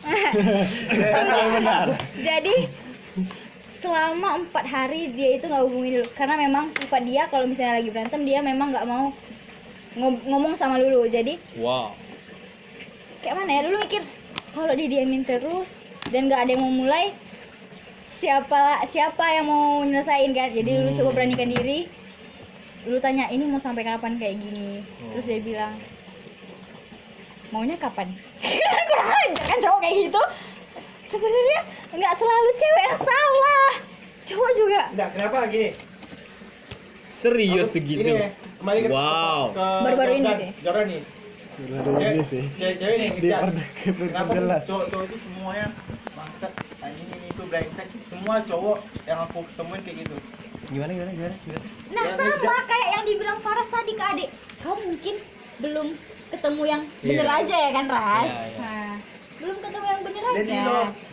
Jadi selama empat hari dia itu nggak hubungi dulu, karena memang sifat dia kalau misalnya lagi berantem dia memang nggak mau ngom- ngomong sama dulu. Jadi Wow. kayak mana ya, dulu mikir kalau didiamin terus dan nggak ada yang mau mulai, siapa siapa yang mau nyelesain kan. Jadi dulu coba beranikan diri, dulu tanya ini mau sampai kapan kayak gini. Terus dia bilang maunya kapan. Kurang ajar kan cowok kayak gitu. Sebenarnya nggak selalu cewek yang salah, cowok juga. Enggak, kenapa gini? Serius tuh Ini gitu. ya, kembali ke Wow. ke Baru-baru ini Jordan. sih. Jordan nih. Baru ini sih. Cewek-cewek nih Dia ngejar. pernah Kenapa kebelas. sih cowok-cowok itu semuanya bangsat, ini itu brengsek. Semua cowok yang aku temuin kayak gitu. Gimana gimana gimana? gimana? Nah Ya, sama ngejar. kayak yang dibilang Faras tadi ke adik, kamu mungkin belum ketemu yang bener Iya. aja ya kan Ras? Iya, iya. Nah, belum ketemu yang bener Jadi aja. lo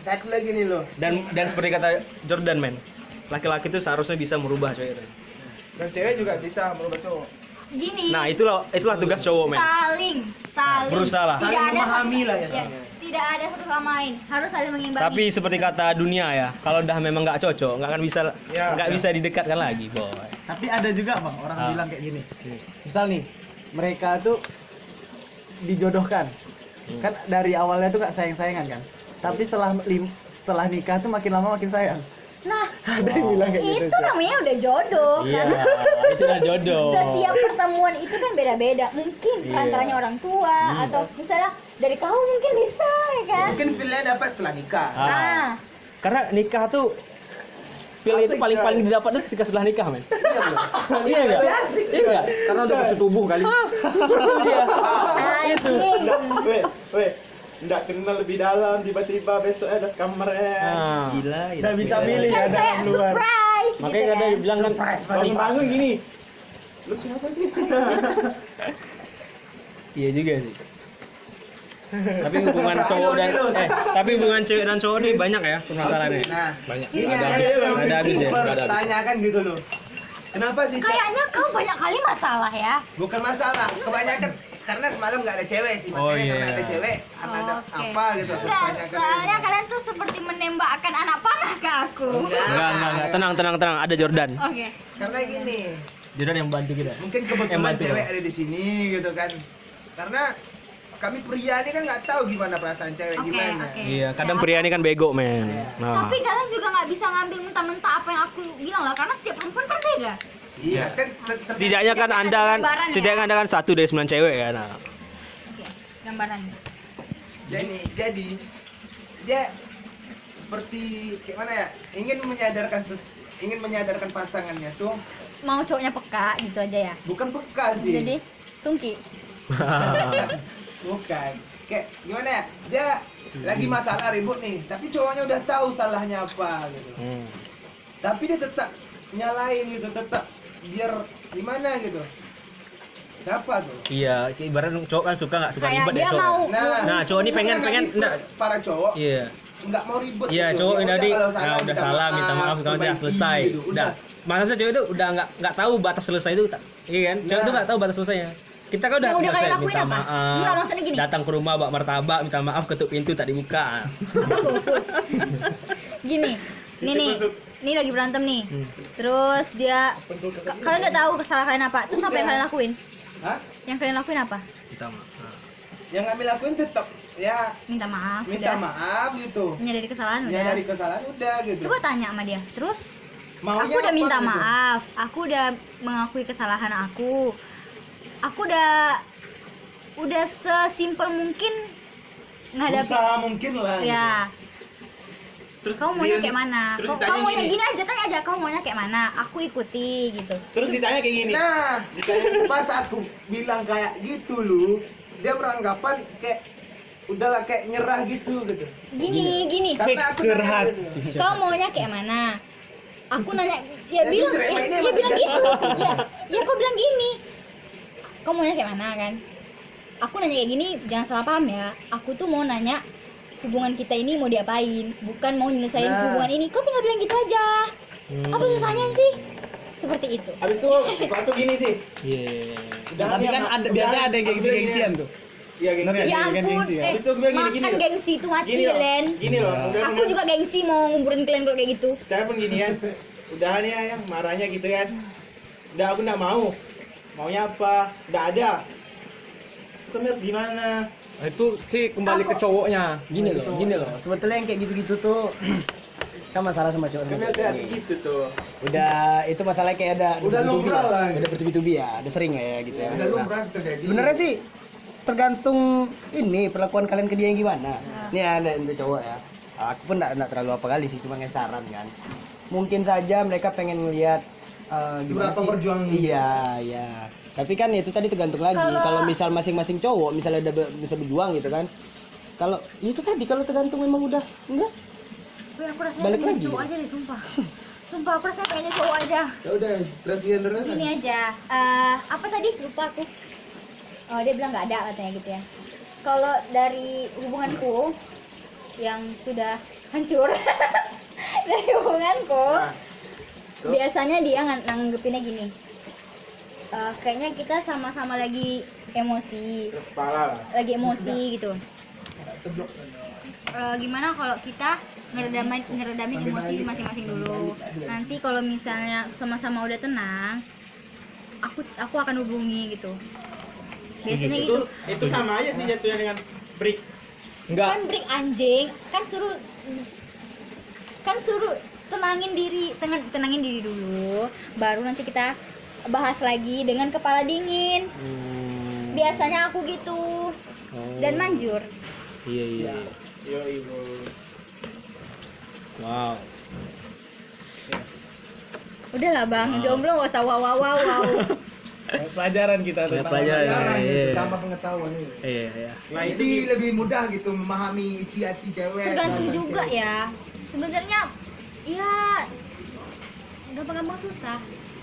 satu lagi nih lo. Dan dan seperti kata Jordan men, laki-laki itu seharusnya bisa merubah cewek. Dan cewek juga bisa merubah cowok. Gini. Nah itulah itulah tugas cowok men. Saling, saling. Berusaha lah. Tidak Saling ada memahami satu- lah ya. ya, Tidak ada satu sama lain. Harus saling mengimbangi. Tapi seperti kata dunia ya, kalau udah memang nggak cocok, nggak akan bisa Ya, nggak ya. bisa didekatkan lagi, boy. Tapi ada juga bang orang Ah. bilang kayak gini. Misal nih mereka tuh dijodohkan, Hmm. kan dari awalnya tuh gak sayang-sayangan kan. Tapi setelah lim- setelah nikah tuh makin lama makin sayang. Nah, Ada yang bilang kayak gitu. itu namanya udah jodoh. Iya, Karena itulah jodoh. setiap pertemuan itu kan beda-beda. Mungkin Iya. perantaranya orang tua atau misalnya dari kamu mungkin bisa ya kan. Mungkin feelnya dapat setelah nikah. Ah. Nah, Karena nikah tuh feel itu paling paling didapat tuh ketika setelah nikah men. Iya enggak? Iya enggak? Karena udah bersetubuh kali. Iya. anjing. Weh, weh. Nggak kenal lebih dalam, tiba-tiba besok ada kamar ya. Ah. Gila, gila. Udah bisa milih ya Kan kayak dalam luar. surprise Makanya gitu kadang kan. dibilang kan Bangun-bangun gini. Lu siapa sih? iya juga sih. Tapi hubungan cowok dan eh tapi hubungan cewek dan cowok ini banyak ya permasalahannya. Nah, Banyak. ini Ada ada habis. yang Ada habis ya? Nggak ada habis. pertanyakan gitu loh. Kenapa sih? Cak? Kayaknya kamu banyak kali masalah ya. Bukan masalah, kebanyakan karena semalam nggak ada cewek sih, makanya Oh, iya. karena ada cewek, karena ada Oke. apa gitu. Enggak, kebanyakan soalnya ini. kalian tuh seperti menembakkan anak panah ke aku. Enggak. Enggak, enggak, enggak. Tenang, tenang, tenang. Ada Jordan. Oke. Karena gini, Jordan yang bantu kita. mungkin Yang kebetulan bantu. cewek ada di sini gitu kan. Karena kami pria ini kan nggak tahu gimana perasaan cewek Oke, gimana. oke. Iya, kadang pria ini kan bego, men. Nah. Tapi kalian juga nggak bisa ngambil mentah-mentah apa yang aku bilang lah, karena setiap perempuan kan beda. Iya, kan se- se- Setidaknya kan Ada Anda kan gambaran ya? setidaknya Anda kan satu dari sembilan cewek kan. Nah. Oke, gambaran. jadi jadi dia seperti kayak mana ya? Ingin menyadarkan ses- ingin menyadarkan pasangannya tuh Mau cowoknya peka gitu aja ya. bukan peka sih. Jadi tungki. Bukan. Kayak gimana ya? Dia lagi masalah ribut nih, tapi cowoknya udah tahu salahnya apa gitu. Hmm. Tapi dia tetap nyalain gitu, tetap biar gimana gitu. Siapa tuh? Iya, ibarat cowok kan suka nggak suka Kayak ribet ya dia cowok. mau Nah, cowok ini mungkin pengen- nggak pengen- ribet, enggak. para cowok Iya. nggak mau ribet. Iya, gitu. cowok Ya ini udah, tadi kalau nah, udah salah minta maaf kalau udah perbaiki selesai. gitu. Udah. Masa cewek itu udah nggak nggak tahu batas selesai itu, tak- iya kan? Cewek Nah. itu nggak tahu batas selesainya. Kita kan udah Yang udah selesai, kalian lakuin minta apa? maaf. Enggak, maksudnya gini. Datang ke rumah bawa martabak, minta maaf, ketuk pintu tak dibuka. apa GoFood? Gini, nih nih, ini lagi berantem nih. Hmm. Terus dia, ka- kalian udah tahu kesalahan kalian apa? Terus apa yang kalian lakuin? Hah? Yang kalian lakuin apa? Minta maaf. Nah. Yang kami lakuin tetap ya Minta maaf. minta udah. maaf gitu. Menyadari kesalahan Ya udah. dari kesalahan udah gitu. Coba tanya sama dia. Terus Maunya aku udah apa minta gitu? maaf. Aku udah mengakui kesalahan aku. Aku udah udah sesimpel mungkin ngadapin. Usaha mungkin lah. gitu. Ya. Terus Kamu maunya dia- kayak mana? Terus Kau, ditanya kamu maunya gini. gini aja, tanya aja. Kamu maunya kayak mana? Aku ikuti gitu. Terus ditanya kayak gini. Nah, Ditanya pas aku bilang kayak gitu lu, dia beranggapan kayak udahlah kayak nyerah gitu gitu. Gini, gini. Karena aku curhat. nanya, Kau maunya kayak mana? Aku nanya, ya Jadi bilang, cerai ya, ini ya emang bilang tidak. gitu. Ya, ya kau bilang gini. Kau maunya kayak mana kan? Aku nanya kayak gini, jangan salah paham ya. Aku tuh mau nanya hubungan kita ini mau diapain, bukan mau nyelesain Nah. hubungan ini. Kau tinggal bilang gitu aja. Apa susahnya sih? Seperti itu. Habis itu waktu gini sih. Iya. Udah Tapi kan ada biasanya ada yang gengsi-gengsian tuh. Iya gini. Bener ya? Ya Kan ampun, gengsi ya. eh, Habis itu gue gini, makan gini loh. gengsi itu mati Gini loh. Len. Gini loh. Udah Aku juga gengsi mau nguburin kalian kalau kayak gitu. Telepon gini kan. Udahan ya yang marahnya gitu kan. Udah aku nggak mau. Maunya apa? Udah ada. Kami harus gimana? Nah, itu sih kembali ke cowoknya. Gini loh, gini loh. Sebetulnya yang kayak gitu-gitu tuh kan masalah sama cowok. Kami harus lihat gitu tuh. Udah itu masalahnya kayak ada Udah bertubi-tubi lumrah lah. Udah bertubi-tubi ya, udah sering lah ya gitu ya. udah Nah, lumrah terjadi. sebenarnya sih tergantung ini perlakuan kalian ke dia yang gimana. Ini ada untuk cowok ya. Aku pun enggak terlalu apa kali sih, cuma ngasih saran kan. Mungkin saja mereka pengen melihat eh, gimana Seberapa sih? perjuangan. Iya, iya. Tapi kan itu tadi tergantung lagi. Kalau- Kalau misal masing-masing cowok misalnya udah be- bisa berjuang gitu kan. Kalau itu tadi kalau tergantung memang udah enggak. Wih, aku rasanya Balik pengen lagi. cowok aja deh, sumpah. Sumpah, aku rasanya pengennya cowok aja. Ya udah, transgender aja. Ini aja, eh, apa tadi? Lupa aku. Oh, dia bilang nggak ada katanya gitu ya. Kalau dari hubunganku yang sudah hancur dari hubunganku. Biasanya dia ngang- nanggepinnya gini. "Eh, kayaknya kita sama-sama lagi emosi, Terus kepala lah. lagi emosi gitu. Eh, gimana kalau kita ngeredamin ngeredamin emosi masing-masing dulu. Nanti kalau misalnya sama-sama udah tenang, aku aku akan hubungi gitu. Biasanya Itu gitu. itu sama aja sih jatuhnya dengan break. Enggak. Kan break anjing, kan suruh kan suruh tenangin diri, tenang, tenangin diri dulu, baru nanti kita bahas lagi dengan kepala dingin. Biasanya aku gitu. Dan manjur. Iya iya. Yo ibu. Wow. Udahlah bang, jomblo gak usah wow wow wow wow. Pelajaran kita Ya, tentang pelajaran, pelajaran. iya. Tambah pengetahuan ini. Iya iya. Nah, itu Jadi lebih mudah gitu memahami isi hati cewek. Tergantung perasaan juga cewek. ya. Sebenarnya ya gampang-gampang susah.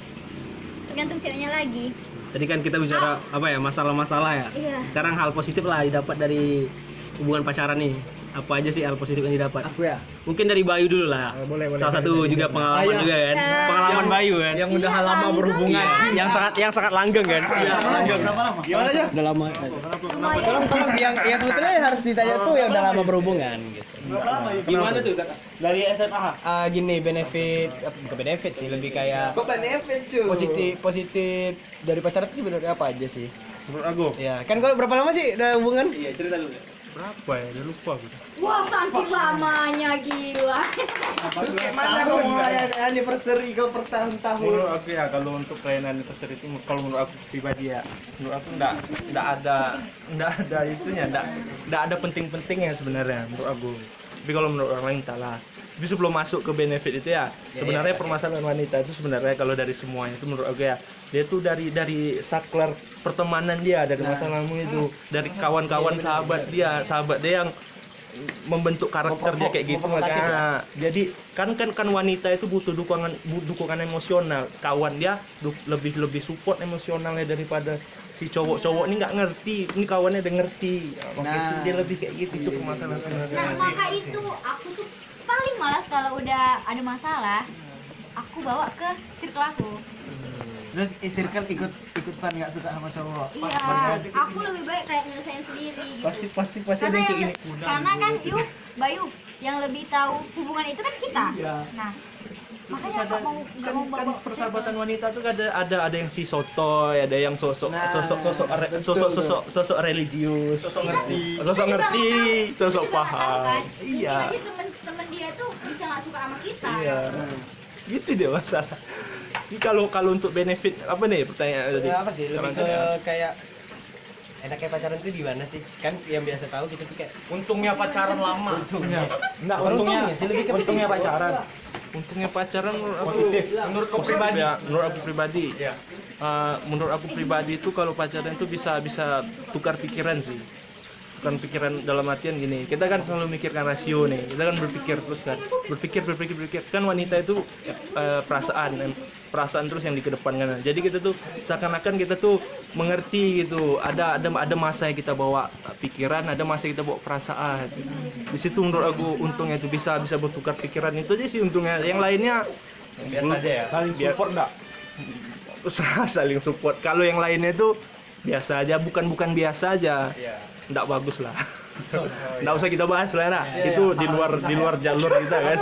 Tergantung ceweknya lagi. Tadi kan kita bicara apa ya, masalah-masalah ya. Iya. Sekarang hal positif lah didapat dari hubungan pacaran nih. Apa aja sih hal positif yang didapat? Aku ya. Mungkin dari Bayu dulu lah. Oh, boleh, boleh, Salah boleh, satu boleh, juga boleh. pengalaman Ah, iya. juga kan. Eh, Pengalaman Bayu kan. Yang udah Iya, lama langgeng berhubungan. ya. Yang sangat yang sangat langgeng kan. Iya, langgeng. gimana aja? Udah lama. Lumayan. Tolong tolong yang yang sebetulnya harus ditanya tuh yang udah lama berhubungan gitu. Gimana tuh Zaka? Dari S M A. Ah gini benefit, eh, bukan benefit sih, lebih kayak Kok benefit cuy? positif positif dari pacaran tuh sebenarnya apa aja sih? Menurut aku. Ya kan kalau berapa lama sih udah hubungan? Iya, cerita dulu. Berapa ya? Udah lupa aku. Wah, saking lamanya gila. Terus kayak mana kau mulai anniversary kau per tahun-tahun? Menurut aku ya kalau untuk pelayanan anniversary itu kalau menurut aku pribadi ya, menurut aku enggak enggak ada enggak ada itunya, enggak enggak ada penting-pentingnya sebenarnya menurut aku. Tapi kalau menurut orang lain tak lah. Tapi sebelum masuk ke benefit itu ya, sebenarnya permasalahan wanita itu sebenarnya kalau dari semuanya itu menurut aku ya, dia tuh dari dari saklar pertemanan dia, dari masa lalu itu, dari kawan-kawan sahabat dia, sahabat dia yang membentuk karakter dia kayak gitu makanya. Jadi kan kan kan wanita itu butuh dukungan bu- dukungan emosional. Kawan dia du- lebih lebih support emosionalnya daripada si cowok-cowok ini nggak ngerti. Ini kawannya udah ngerti. Makanya itu dia lebih kayak gitu itu permasalahan sebenarnya. Nah, maka itu aku tuh paling malas kalau udah ada masalah, aku bawa ke circle aku. Terus eh, circle ikut ikutan nggak suka sama cowok. Iya, aku lebih baik kayak nyelesain sendiri gitu. Pasti pasti pasti Karena ada yang yang, kayak gini. karena kan yuk, Bayu, yang lebih tahu hubungan itu kan kita. Iya. Nah, Terus makanya ada aku mau kan, nggak mau kan bawa persahabatan wanita tuh ada ada ada yang si sotoy, ada yang sosok Nah, sosok sosok re- sosok sosok sosok religius, sosok ngerti, Kita sosok juga ngerti, nggak tahu. sosok Kita juga nggak tahu, paham. kan? Iya. Mungkin aja temen-temen dia tuh bisa nggak suka sama kita. Iya. Gitu dia masalah. Ini kalau kalau untuk benefit apa nih pertanyaan tadi? Ya apa sih? Lebih Saran ke saya. kayak enaknya pacaran itu di mana sih? Kan yang biasa tahu kita tuh kayak Untungnya pacaran lama. Untungnya. Enggak, Untungnya untungnya sih, lebih ke untungnya positif. pacaran. Untungnya pacaran menurut aku Positif. menurut aku pribadi ya, menurut aku pribadi. Eh, menurut aku pribadi itu kalau pacaran itu bisa bisa tukar pikiran sih. Bukan pikiran dalam artian gini, kita kan selalu mikirkan rasio nih, kita kan berpikir terus kan, berpikir berpikir berpikir kan wanita itu eh, perasaan em, perasaan terus yang dikedepankan. Jadi kita tuh seakan-akan kita tuh mengerti gitu, ada ada ada masa yang kita bawa pikiran, ada masa yang kita bawa perasaan. Di situ menurut aku untungnya itu bisa bisa bertukar pikiran, itu aja sih untungnya. Yang lainnya biasa aja ya. Saling Biar- support enggak? saling support. Kalau yang lainnya itu biasa aja, bukan bukan biasa aja. Nggak bagus lah. Nggak usah kita bahas lah, nah. Itu di luar di luar jalur kita kan.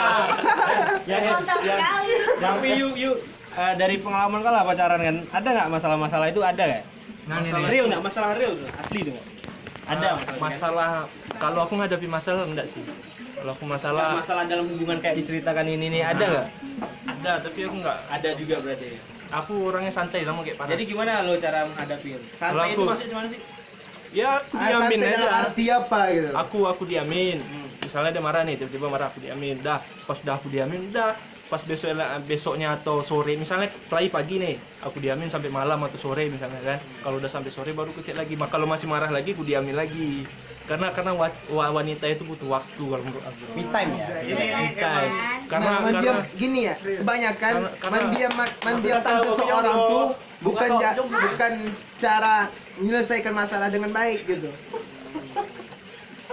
Ya, ya, Frontal ya. sekali. Tapi yuk yuk eh, dari pengalaman kau lah pacaran kan, ada nggak masalah-masalah itu ada nggak? Masalah real nggak? Masalah real tuh, asli tuh nggak? Ada masalah. Masalah kalau aku ngadepi masalah enggak sih. Kalau aku Masalah, masalah masalah dalam hubungan kayak diceritakan ini nih ada nggak? ada, tapi aku enggak. Ada juga berarti. ya? Aku orangnya santai sama kayak panas. Jadi gimana lo cara menghadapi? Kalau Santai itu aku- maksudnya gimana sih? Ya aku Ah, diamin santai dalam aja. arti apa gitu? Aku aku diamin. Misalnya dia marah nih, tiba-tiba marah aku diamin. Dah, pas udah aku diamin, udah pas besok besoknya atau sore misalnya lagi pagi nih, aku diamin sampai malam atau sore misalnya kan. Kalau udah sampai sore baru kecil lagi. Maka kalau masih marah lagi aku diamin lagi. Karena karena wa- wa- wanita itu butuh waktu kalau menurut aku. me time ya. Ini time. Kan? Karena Nah, karena mendiam gini ya, kebanyakan Karena- karena- mendiam mendiamkan tahu, seseorang Bang. tuh bukan Bukan ja- tahu, bukan cara menyelesaikan masalah dengan baik gitu.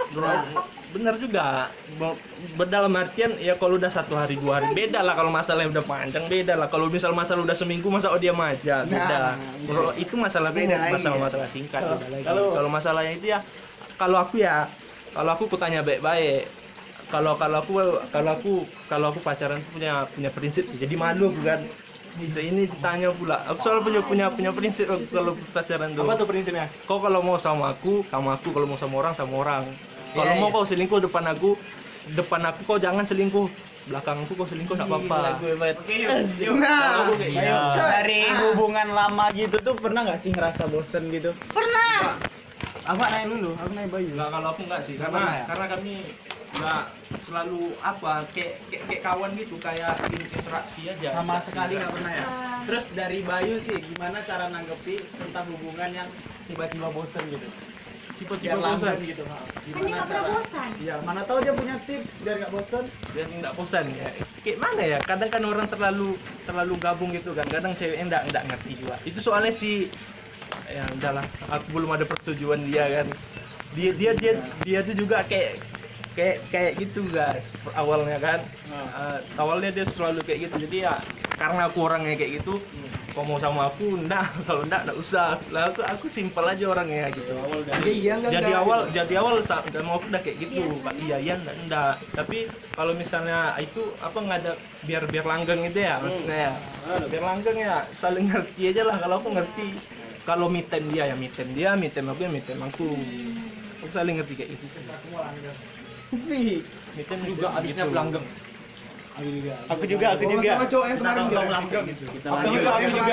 benar juga. Berdalam artian ya kalau udah satu hari dua hari beda lah, kalau masalahnya udah panjang beda lah. Kalau misal masalah udah seminggu masa oh diam aja beda. Kalau itu masalah Beda lagi, masalah-masalah singkat beda lagi. Kalau- Kalau masalahnya itu ya kalau aku ya kalau aku kutanya baik-baik. Kalau kalau aku kalau aku kalau aku pacaran tuh punya punya prinsip sih. Jadi malu aku kan. Ini ditanya pula. Aku selalu punya punya punya prinsip kalau pacaran tuh. Apa tuh prinsipnya? Kau kalau mau sama aku, sama aku. Kalau mau sama orang, sama orang. Kalau Iya, mau iya. kau selingkuh depan aku, depan aku kau jangan selingkuh. Belakang aku kau selingkuh nggak apa-apa. Nah, Ayo, dari hubungan lama gitu tuh pernah nggak sih ngerasa bosen gitu? Pernah. Apa nanya dulu? Aku nanya Bayu. Enggak, kalau aku enggak sih, Nggak karena pernah ya? karena kami enggak selalu apa kayak kayak, kayak kawan gitu, kayak interaksi aja. Sama Interaksi sekali aja. nggak pernah ya. Um, Terus dari Bayu sih, gimana cara nanggepi tentang hubungan yang tiba-tiba bosen gitu? Tiba-tiba Biar langgeng bosan gitu. Ha. Kan dia Gimana nggak pernah cara? bosan. Ya, mana tahu dia punya tips biar nggak bosen. biar enggak bosan ya. Kayak mana ya? Kadang kan orang terlalu terlalu gabung gitu kan. Kadang ceweknya enggak enggak ngerti juga. Itu soalnya sih ya udahlah, aku belum ada persetujuan dia kan. Dia dia dia dia tuh juga kayak kayak kayak gitu guys awalnya kan. Uh, awalnya dia selalu kayak gitu. Jadi ya karena aku orangnya kayak gitu, kau mau sama aku enggak, kalau enggak enggak usah. Lah aku aku simpel aja orangnya gitu. Jadi iya enggak Jadi enggak, awal gitu. jadi awal sa- sama aku udah kayak gitu. Pak iya iya enggak, enggak. Tapi kalau misalnya itu apa nggak ada biar biar langgeng itu ya maksudnya ya. Biar langgeng ya saling ngerti aja lah. Kalau aku ngerti kalau me time dia ya me time dia, me time aku ya me time aku. Aku saling ngerti kayak gitu sih. Wih, Me time juga gitu. abisnya langgeng. Aku juga. Aku juga, aku Oh, juga. sama cowok yang kemarin juga. langgeng. Gitu. Aku juga, aku juga.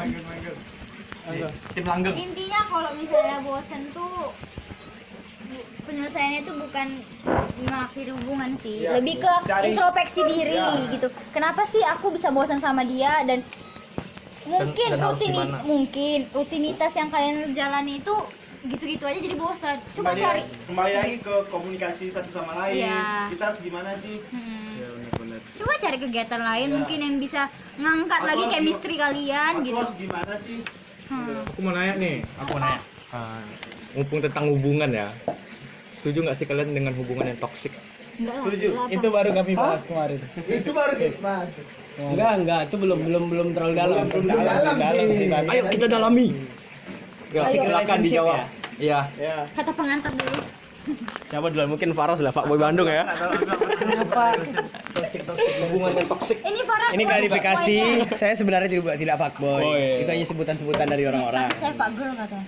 Tim langgeng. Intinya kalau misalnya bosan tuh penyelesaiannya itu bukan mengakhiri hubungan sih, Iya, lebih ke cari- introspeksi diri gitu. Kenapa sih aku bisa bosan sama dia dan mungkin dan harus rutini gimana? mungkin rutinitas yang kalian jalani itu gitu-gitu aja jadi bosan. Coba Kembali, cari. kembali lagi ke komunikasi satu sama lain. Iya. Kita harus gimana sih? Hmm. Ya benar-benar. Coba cari kegiatan lain mungkin yang bisa ngangkat Aku lagi harus chemistry kalian Aku gitu. harus gimana sih? Hmm. Aku mau nanya nih. Aku mau nanya. Ah, mumpung tentang hubungan ya. Setuju nggak sih kalian dengan hubungan yang toksik? Enggak lah. Setuju. gila apa. Itu baru kami bahas kemarin. Itu baru Mas. Enggak, enggak, itu belum belum belum terlalu dalam. Belum dalam, dalam sih. sih. Tapi- Ayo kita dalami. Ya, Ayo. silakan dijawab. Iya. Ya. Kata pengantar dulu. Siapa duluan? Mungkin Faras lah, Pak Boy Bandung ya. Kenapa? Hubungan yang toksik. Ini Farah. Ini klarifikasi, saya sebenarnya tidak tidak fuckboy. Oh, iya. Itu hanya sebutan-sebutan dari orang-orang. Saya Pak Girl katanya.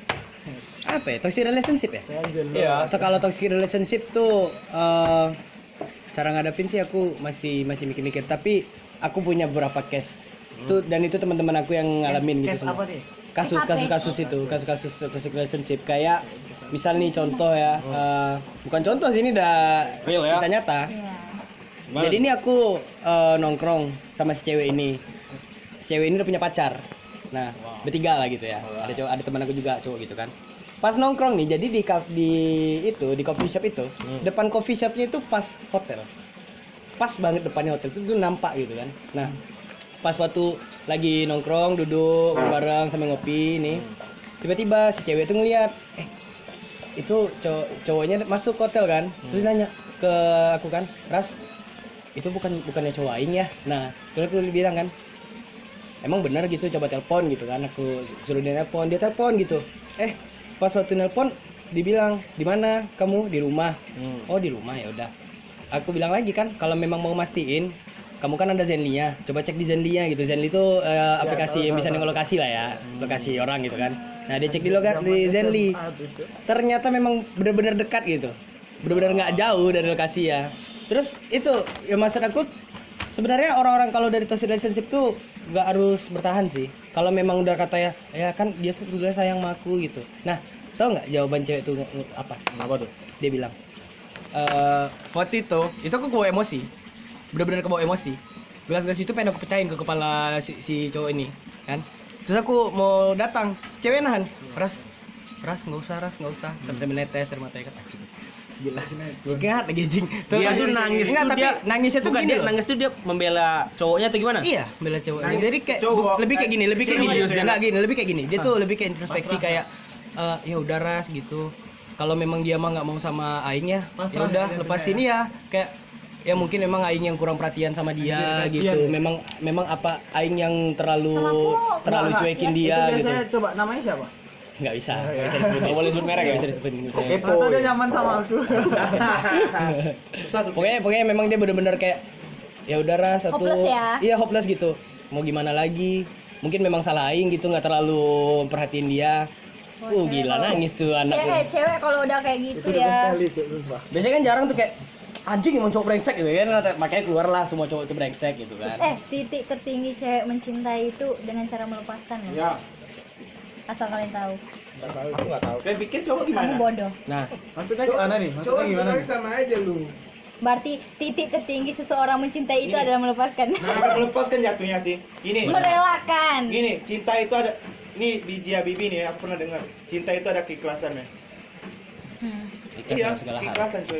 Apa ya? Toxic relationship ya? Iya. Atau kalau toxic relationship tuh eh, cara ngadapin sih aku masih masih mikir-mikir, tapi aku punya beberapa case. Tuh dan itu teman-teman aku yang ngalamin gitu. Case semua. apa nih? Kasus kasus kasus itu, kasus-kasus toxic relationship kayak misal nih contoh ya, eh, bukan contoh sih ini udah Real ya? kisah nyata. Iya. Jadi ini aku eh, nongkrong sama si cewek ini. Si cewek ini udah punya pacar. Nah, bertiga lah gitu ya. Ada cowok, ada teman aku juga cowok gitu kan. Pas nongkrong nih, jadi di kaf- di itu di coffee shop itu, depan coffee shopnya itu pas hotel. Pas banget depannya hotel itu tuh nampak gitu kan. Nah, pas waktu lagi nongkrong duduk bareng sambil ngopi nih, tiba-tiba si cewek itu ngeliat, eh itu cowok cowoknya masuk ke hotel kan, terus nanya ke aku kan, Ras, itu bukan bukannya cowok aing ya. Nah, terus aku bilang kan, emang benar gitu, coba telepon gitu kan, aku suruh dia telepon, dia telepon gitu. Eh, pas waktu nelpon dibilang, "Di mana kamu?" "Di rumah." "Oh, di rumah, ya udah." Aku bilang lagi kan, kalau memang mau mastiin, kamu kan ada Zenly-nya, coba cek di Zenly-nya gitu. Zenly itu eh, aplikasi yang bisa nengok lokasi lah ya, lokasi orang gitu kan. Nah, dia cek di loga di Zenly. Ternyata memang benar-benar dekat gitu. Benar-benar nggak jauh dari lokasi ya. Terus itu ya maksud aku sebenarnya orang-orang kalau dari toxic relationship tuh nggak harus bertahan sih. Kalau memang udah kata ya, ya kan dia sebetulnya sayang sama aku gitu. Nah, tahu nggak jawaban cewek tuh apa? Apa tuh? Dia bilang, eh waktu itu, itu aku kebawa emosi, bener-bener kebawa emosi. Gelas-gelas itu pengen aku pecahin ke kepala si, si cowok ini, kan? Terus aku mau datang, si cewek nahan, Ras, Ras nggak usah, Ras nggak usah, sambil netes air matanya kan. Gila, ingat lagi jing. Dia tuh nangis Enggak, tuh tapi dia nangisnya tuh bukan gini dia loh. nangis tuh dia membela cowoknya atau gimana? Iya, bela cowok. Jadi kayak cowok. bu- lebih kayak gini, lebih kayak gini. Serius dia? Enggak gini, lebih kayak gini. Dia tuh lebih kayak introspeksi kayak eh ya udah Ras gitu. kalau memang dia mah nggak mau sama Aing ya, ya udah lepasin ya. Kayak ya mungkin memang Aing yang kurang perhatian sama dia gitu. Memang memang apa Aing yang terlalu terlalu cuekin dia gitu. Saya coba namanya siapa? Nggak bisa, nggak bisa disebut. Nggak boleh sebut merek, nggak ya? bisa disebut. Nggak bisa. Atau dia nyaman sama aku. Pokoknya pokoknya memang dia benar-benar kayak ya udahlah satu. Hopeless ya? Iya hopeless gitu. Mau gimana lagi? Mungkin memang salah Aing gitu, nggak terlalu perhatiin dia. Uh gila nangis tuh anak tuh. Cewek, cewek kalau udah kayak gitu ya. Biasanya kan jarang tuh kayak anjing emang cowok brengsek gitu kan, makanya keluarlah semua cowok itu brengsek gitu kan. Eh, titik tertinggi cewek mencintai itu dengan cara melepaskan loh. Ya. Asal kalian tahu. Enggak tahu, aku enggak tahu. Saya pikir cowok gimana? Kamu bodoh. Nah, Maksudnya gimana nih? Maksudnya gimana? Nih? sama aja lu. Berarti titik tertinggi seseorang mencintai itu adalah melepaskan. Nah, melepaskan jatuhnya sih. Gini. Merelakan. Gini, cinta itu ada ini di Jia Bibi nih, aku pernah dengar. Cinta itu ada keikhlasannya. Hmm. ikhlas Iya, dalam segala hal. keikhlasan cuy.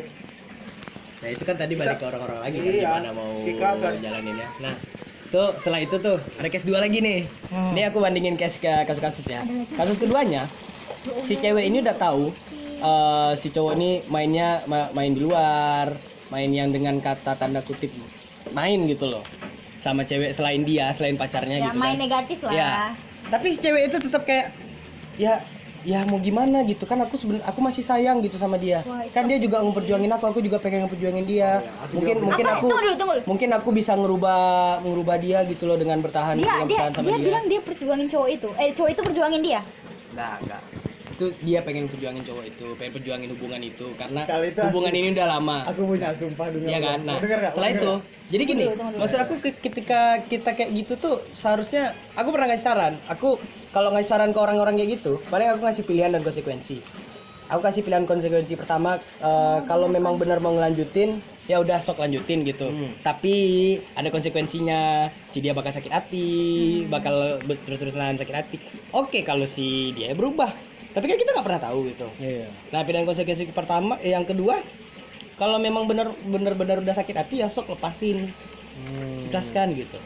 Nah itu kan tadi balik ke orang-orang lagi kan Iya, gimana mau keikhlasan. jalaninnya. Nah tuh setelah itu tuh ada case dua lagi nih. Ini aku bandingin case ke kasus-kasusnya. Kasus keduanya si cewek ini udah tahu eh, si cowok ini mainnya ma- main di luar, main yang dengan kata tanda kutip main gitu loh sama cewek selain dia, selain pacarnya Ya gitu main kan. negatif lah. Ya. Tapi si cewek itu tetap kayak ya ya mau gimana gitu kan aku seben aku masih sayang gitu sama dia. Kan dia juga ngeperjuangin aku, aku juga pengen ngeperjuangin dia. Mungkin mungkin Apa? aku Tunggu dulu, tunggu dulu. mungkin aku bisa ngerubah ngerubah dia gitu loh dengan bertahan Dia dengan dia bertahan sama dia dia. bilang dia perjuangin cowok itu. Eh cowok itu perjuangin dia. Enggak, enggak. Itu dia pengen perjuangin cowok itu, pengen perjuangin hubungan itu karena Kali itu hubungan asik. ini udah lama. Aku punya sumpah dulu. Iya kan? Nah, Mau denger nggak? setelah Mau itu, denger jadi gini, Tunggu dulu, tunggu dulu. maksud aku ke- ketika kita kayak gitu tuh seharusnya aku pernah ngasih saran. Aku kalau ngasih saran ke orang-orang kayak gitu, paling aku ngasih pilihan dan konsekuensi. Aku kasih pilihan konsekuensi pertama, eh, kalau memang benar mau ngelanjutin, ya udah sok lanjutin gitu. Tapi ada konsekuensinya, si dia bakal sakit hati, bakal ber- terus-terusan sakit hati. Oke kalau si dia berubah, tapi kan kita nggak pernah tahu gitu. Iya. Nah pilihan konsekuensi pertama, eh, yang kedua, kalau memang benar benar-benar udah sakit hati ya sok lepasin, ikhlaskan gitu.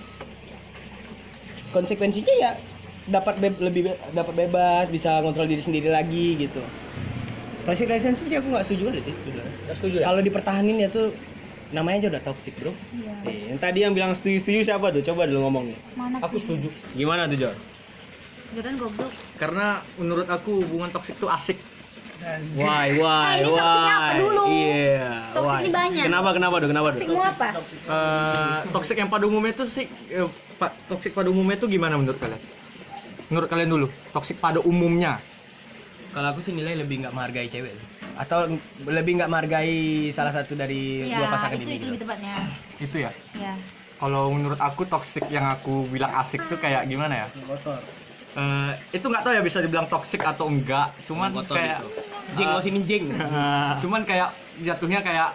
Konsekuensinya ya dapat be- lebih be- dapat bebas, bisa kontrol diri sendiri lagi gitu. Toxic relationship sih aku nggak setuju deh sih sebenarnya. Nggak setuju ya? Kalau dipertahanin ya tuh namanya aja udah toxic bro. Iya. Eh, yang tadi yang bilang setuju-setuju siapa tuh? Coba dulu ngomong nih. Mana Aku sih? setuju. Gimana tuh, Jor? Jordan goblok. Karena menurut aku hubungan toksik tuh asik. Why, why, Eh, ini toksiknya apa why? dulu? Iya. Toksik why? ini banyak. Kenapa, kenapa tuh? Kenapa tuh? Toxicmu apa? Eh, toksik yang pada umumnya tuh sih eh, pa- toksik pada umumnya tuh gimana menurut kalian? Menurut kalian dulu, toksik pada umumnya. Kalau aku sih nilai lebih nggak menghargai cewek atau lebih nggak menghargai salah satu dari Iya, dua pasangan itu ini. itu gitu. lebih tepatnya. Itu ya. Ya. Kalau menurut aku toksik yang aku bilang asik tuh kayak gimana ya? Eh, itu nggak tahu ya bisa dibilang toksik atau enggak. Cuman Kotor kayak gitu. Jing, eh, mau sini jing. cuman kayak jatuhnya kayak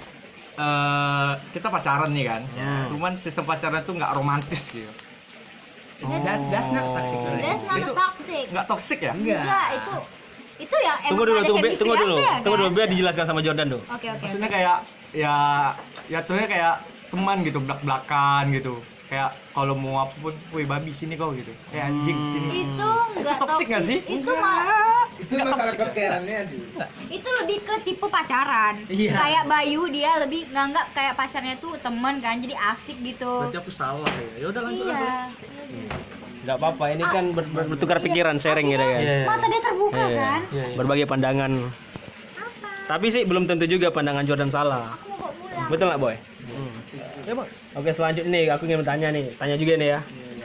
eh kita pacaran nih kan. Cuman sistem pacaran tuh nggak romantis gitu. That's, that's not toxic That's relationship. not Itu- toxic. Nggak toksik ya? Enggak, itu itu yang emang Tunggu dulu, ada tunggu, Be- chemistry tunggu dulu. aja, Tunggu kan? dulu, biar dijelaskan sama Jordan tuh. Oke, oke. Maksudnya oke. kayak ya ya tuhnya kayak teman gitu, belak-belakan gitu. Kayak kalau mau apapun, woi babi sini kau gitu. Kayak anjing sini. Itu enggak Itu toxic nggak sih? Itu mah Itu masalah kekerannya di. itu lebih ke tipe pacaran. Iya. Kayak Bayu dia lebih nganggap kayak pacarnya tuh teman kan, jadi asik gitu. Berarti aku salah ya. Ya udah lanjut lanjut. Iya. Enggak apa-apa, ini kan ber- ber- bertukar pikiran, sharing gitu kan. Mata dia terbuka Iya. kan? Berbagai pandangan. Tapi sih belum tentu juga pandangan Jordan salah. Aku mau bawa pulang. Betul nggak, Boy? Ya, Bang. Oke, selanjutnya nih aku ingin bertanya nih, tanya juga nih ya.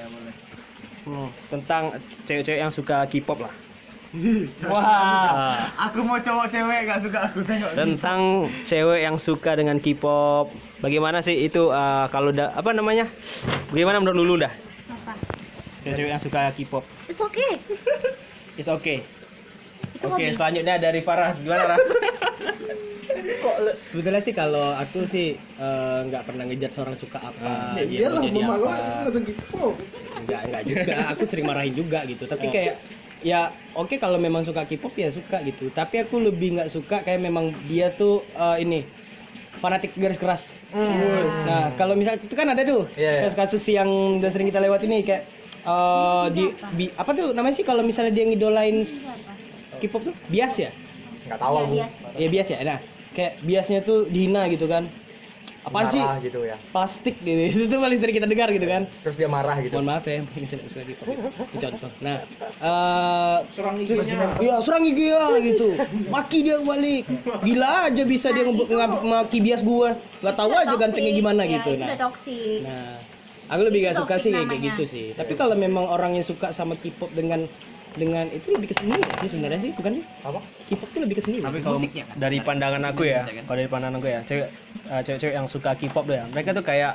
Hmm, tentang cewek-cewek yang suka K-pop lah. Wah, Ah, aku mau cowok cewek gak suka aku tengok. tentang cewek yang suka dengan K-pop. Bagaimana sih itu ah, kalau da, apa namanya? Bagaimana menurut Lulu dah? Apa? Cewek-cewek yang suka K-pop. It's okay. It's okay. Itu Oke, hobi. selanjutnya dari Farah. Gimana, Ras? Sebetulnya sih kalau aku sih eh, nggak pernah ngejar seorang suka apa, Ya dia iyalah, mau jadi mama lo apa. kan gitu. Enggak, enggak juga. Aku sering marahin juga gitu. Tapi kayak ya oke kalau memang suka K-pop ya suka gitu. Tapi aku lebih nggak suka kayak memang dia tuh eh, ini fanatik garis keras. Nah, kalau misalnya itu kan ada tuh Iya, iya. kasus-kasus yang udah sering kita lewat ini kayak eh, di bi- apa tuh namanya sih kalau misalnya dia ngidolain K-pop tuh bias ya? Nggak tahu Iya, aku. bias. Ya bias ya. Nah, kayak biasnya tuh dihina gitu kan. Apaan sih? Marah gitu ya. Plastik gitu. Itu paling sering kita dengar gitu kan. Terus dia marah gitu. Mohon maaf ya, ini saya lagi ini contoh. Nah, eh Serang terus- giginya. iya serang gigi ya gitu. Maki dia balik. Gila aja bisa dia Nah, nge- itu- nge- maki bias gua. Enggak tahu Itu aja toxic. gantengnya gimana Ya, gitu. itu Nah, udah toksik. nah, aku lebih Itu gak suka toxic sih kayak kayak namanya. gitu sih. Tapi kalau memang orang yang suka sama K-pop dengan dengan itu lebih ke seni nggak sih sebenarnya sih, bukan sih? Apa? K-pop tuh lebih ke seni. Tapi kalau musiknya kan. dari pandangan aku ya, Bisa kan? kalau dari pandangan aku ya, cewek eh, cewek-cewek yang suka K-pop tuh ya, mereka tuh kayak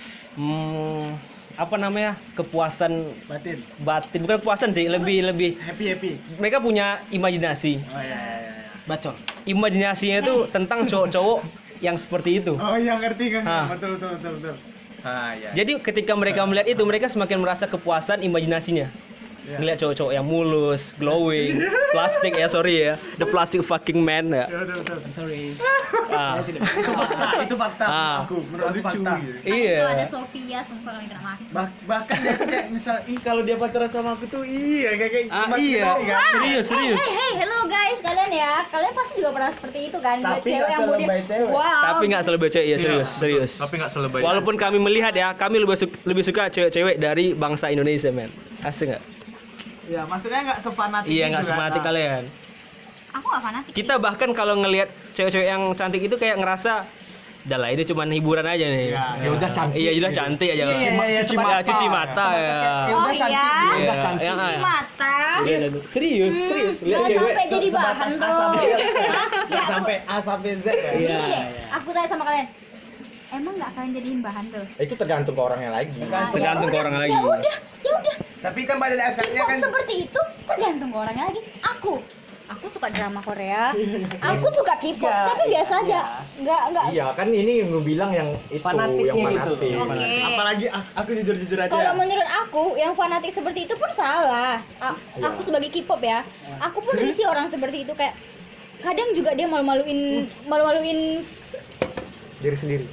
hmm, apa namanya kepuasan Batin. batin, bukan kepuasan sih, lebih lebih Happy happy. mereka punya imajinasi. Oh iya iya iya. Bacol. Imajinasinya itu tentang cowok-cowok yang seperti itu. Oh iya ngerti kan? Ah. Betul betul betul betul. Ah iya. Jadi ketika mereka melihat itu, mereka semakin merasa kepuasan imajinasinya. Iya. Ngeliat cowok-cowok yang mulus, glowing, plastik ya, sorry ya, the plastic fucking man ya. Iya, betul betul. Sorry. Ah, Itu fakta, itu fakta Ah. aku. Menurut aku fakta. Nah, iya. itu ada Sophia, sumpah kalau kena maki. Bah- bahkan dia tuh kayak misal ih kalau dia pacaran sama aku tuh iya kayak kayak Ah, masih iya. tahu kan? Serius, serius. Hey, hey, hello guys, kalian ya, kalian pasti juga pernah seperti itu kan? Lihat Tapi cewek nggak yang body, selebay cewek. wow. Tapi nggak selalu cewek, ya serius, serius. Tapi nggak selebay. Walaupun kami melihat ya, kami lebih suka, lebih suka cewek-cewek dari bangsa Indonesia, men. Asik nggak? Ya maksudnya nggak sefanatik Iya, itu nggak kan? sefanatik Ah. kalian. Aku gak fanatik. Kita bahkan kalau ngelihat cewek-cewek yang cantik itu kayak ngerasa, udah lah ini cuma hiburan aja nih. Iya, Ya udah cantik. Iya, udah cantik aja. Iya, iya, iya, cuci sebatas- mata, cuci mata sebatas ya. kayak, ya Oh udah iya, cantik. Iya, Udah cantik. yang- cuci mata. Iya, serius, Hmm, serius. Lihat jangan cewek. sampai jadi bahan Sebatas tuh. A sampai Z. Hah? Nggak Nggak. sampai A sampai Z ya. Gini Iya, deh, iya. aku tanya sama kalian. Emang nggak kalian jadiin bahan tuh? Itu tergantung ke orangnya lagi. Nah, Tergantung ya ke udah, orang lagi. Ya udah, ya udah. Tapi kan pada dasarnya K-pop kan seperti itu tergantung ke orangnya lagi. Aku, aku suka drama Korea. Aku suka K-pop, Iya, tapi biasa iya. aja. Nggak, nggak. Iya kan ini yang lu bilang yang itu Fanatiknya yang gitu. fanatik. Oke. apalagi a- aku jujur-jujur aja. Kalau menurut aku, yang fanatik seperti itu pun salah. A- Iya. Aku sebagai K-pop ya, aku pun risih orang seperti itu kayak kadang juga dia malu-maluin, malu-maluin Diri sendiri.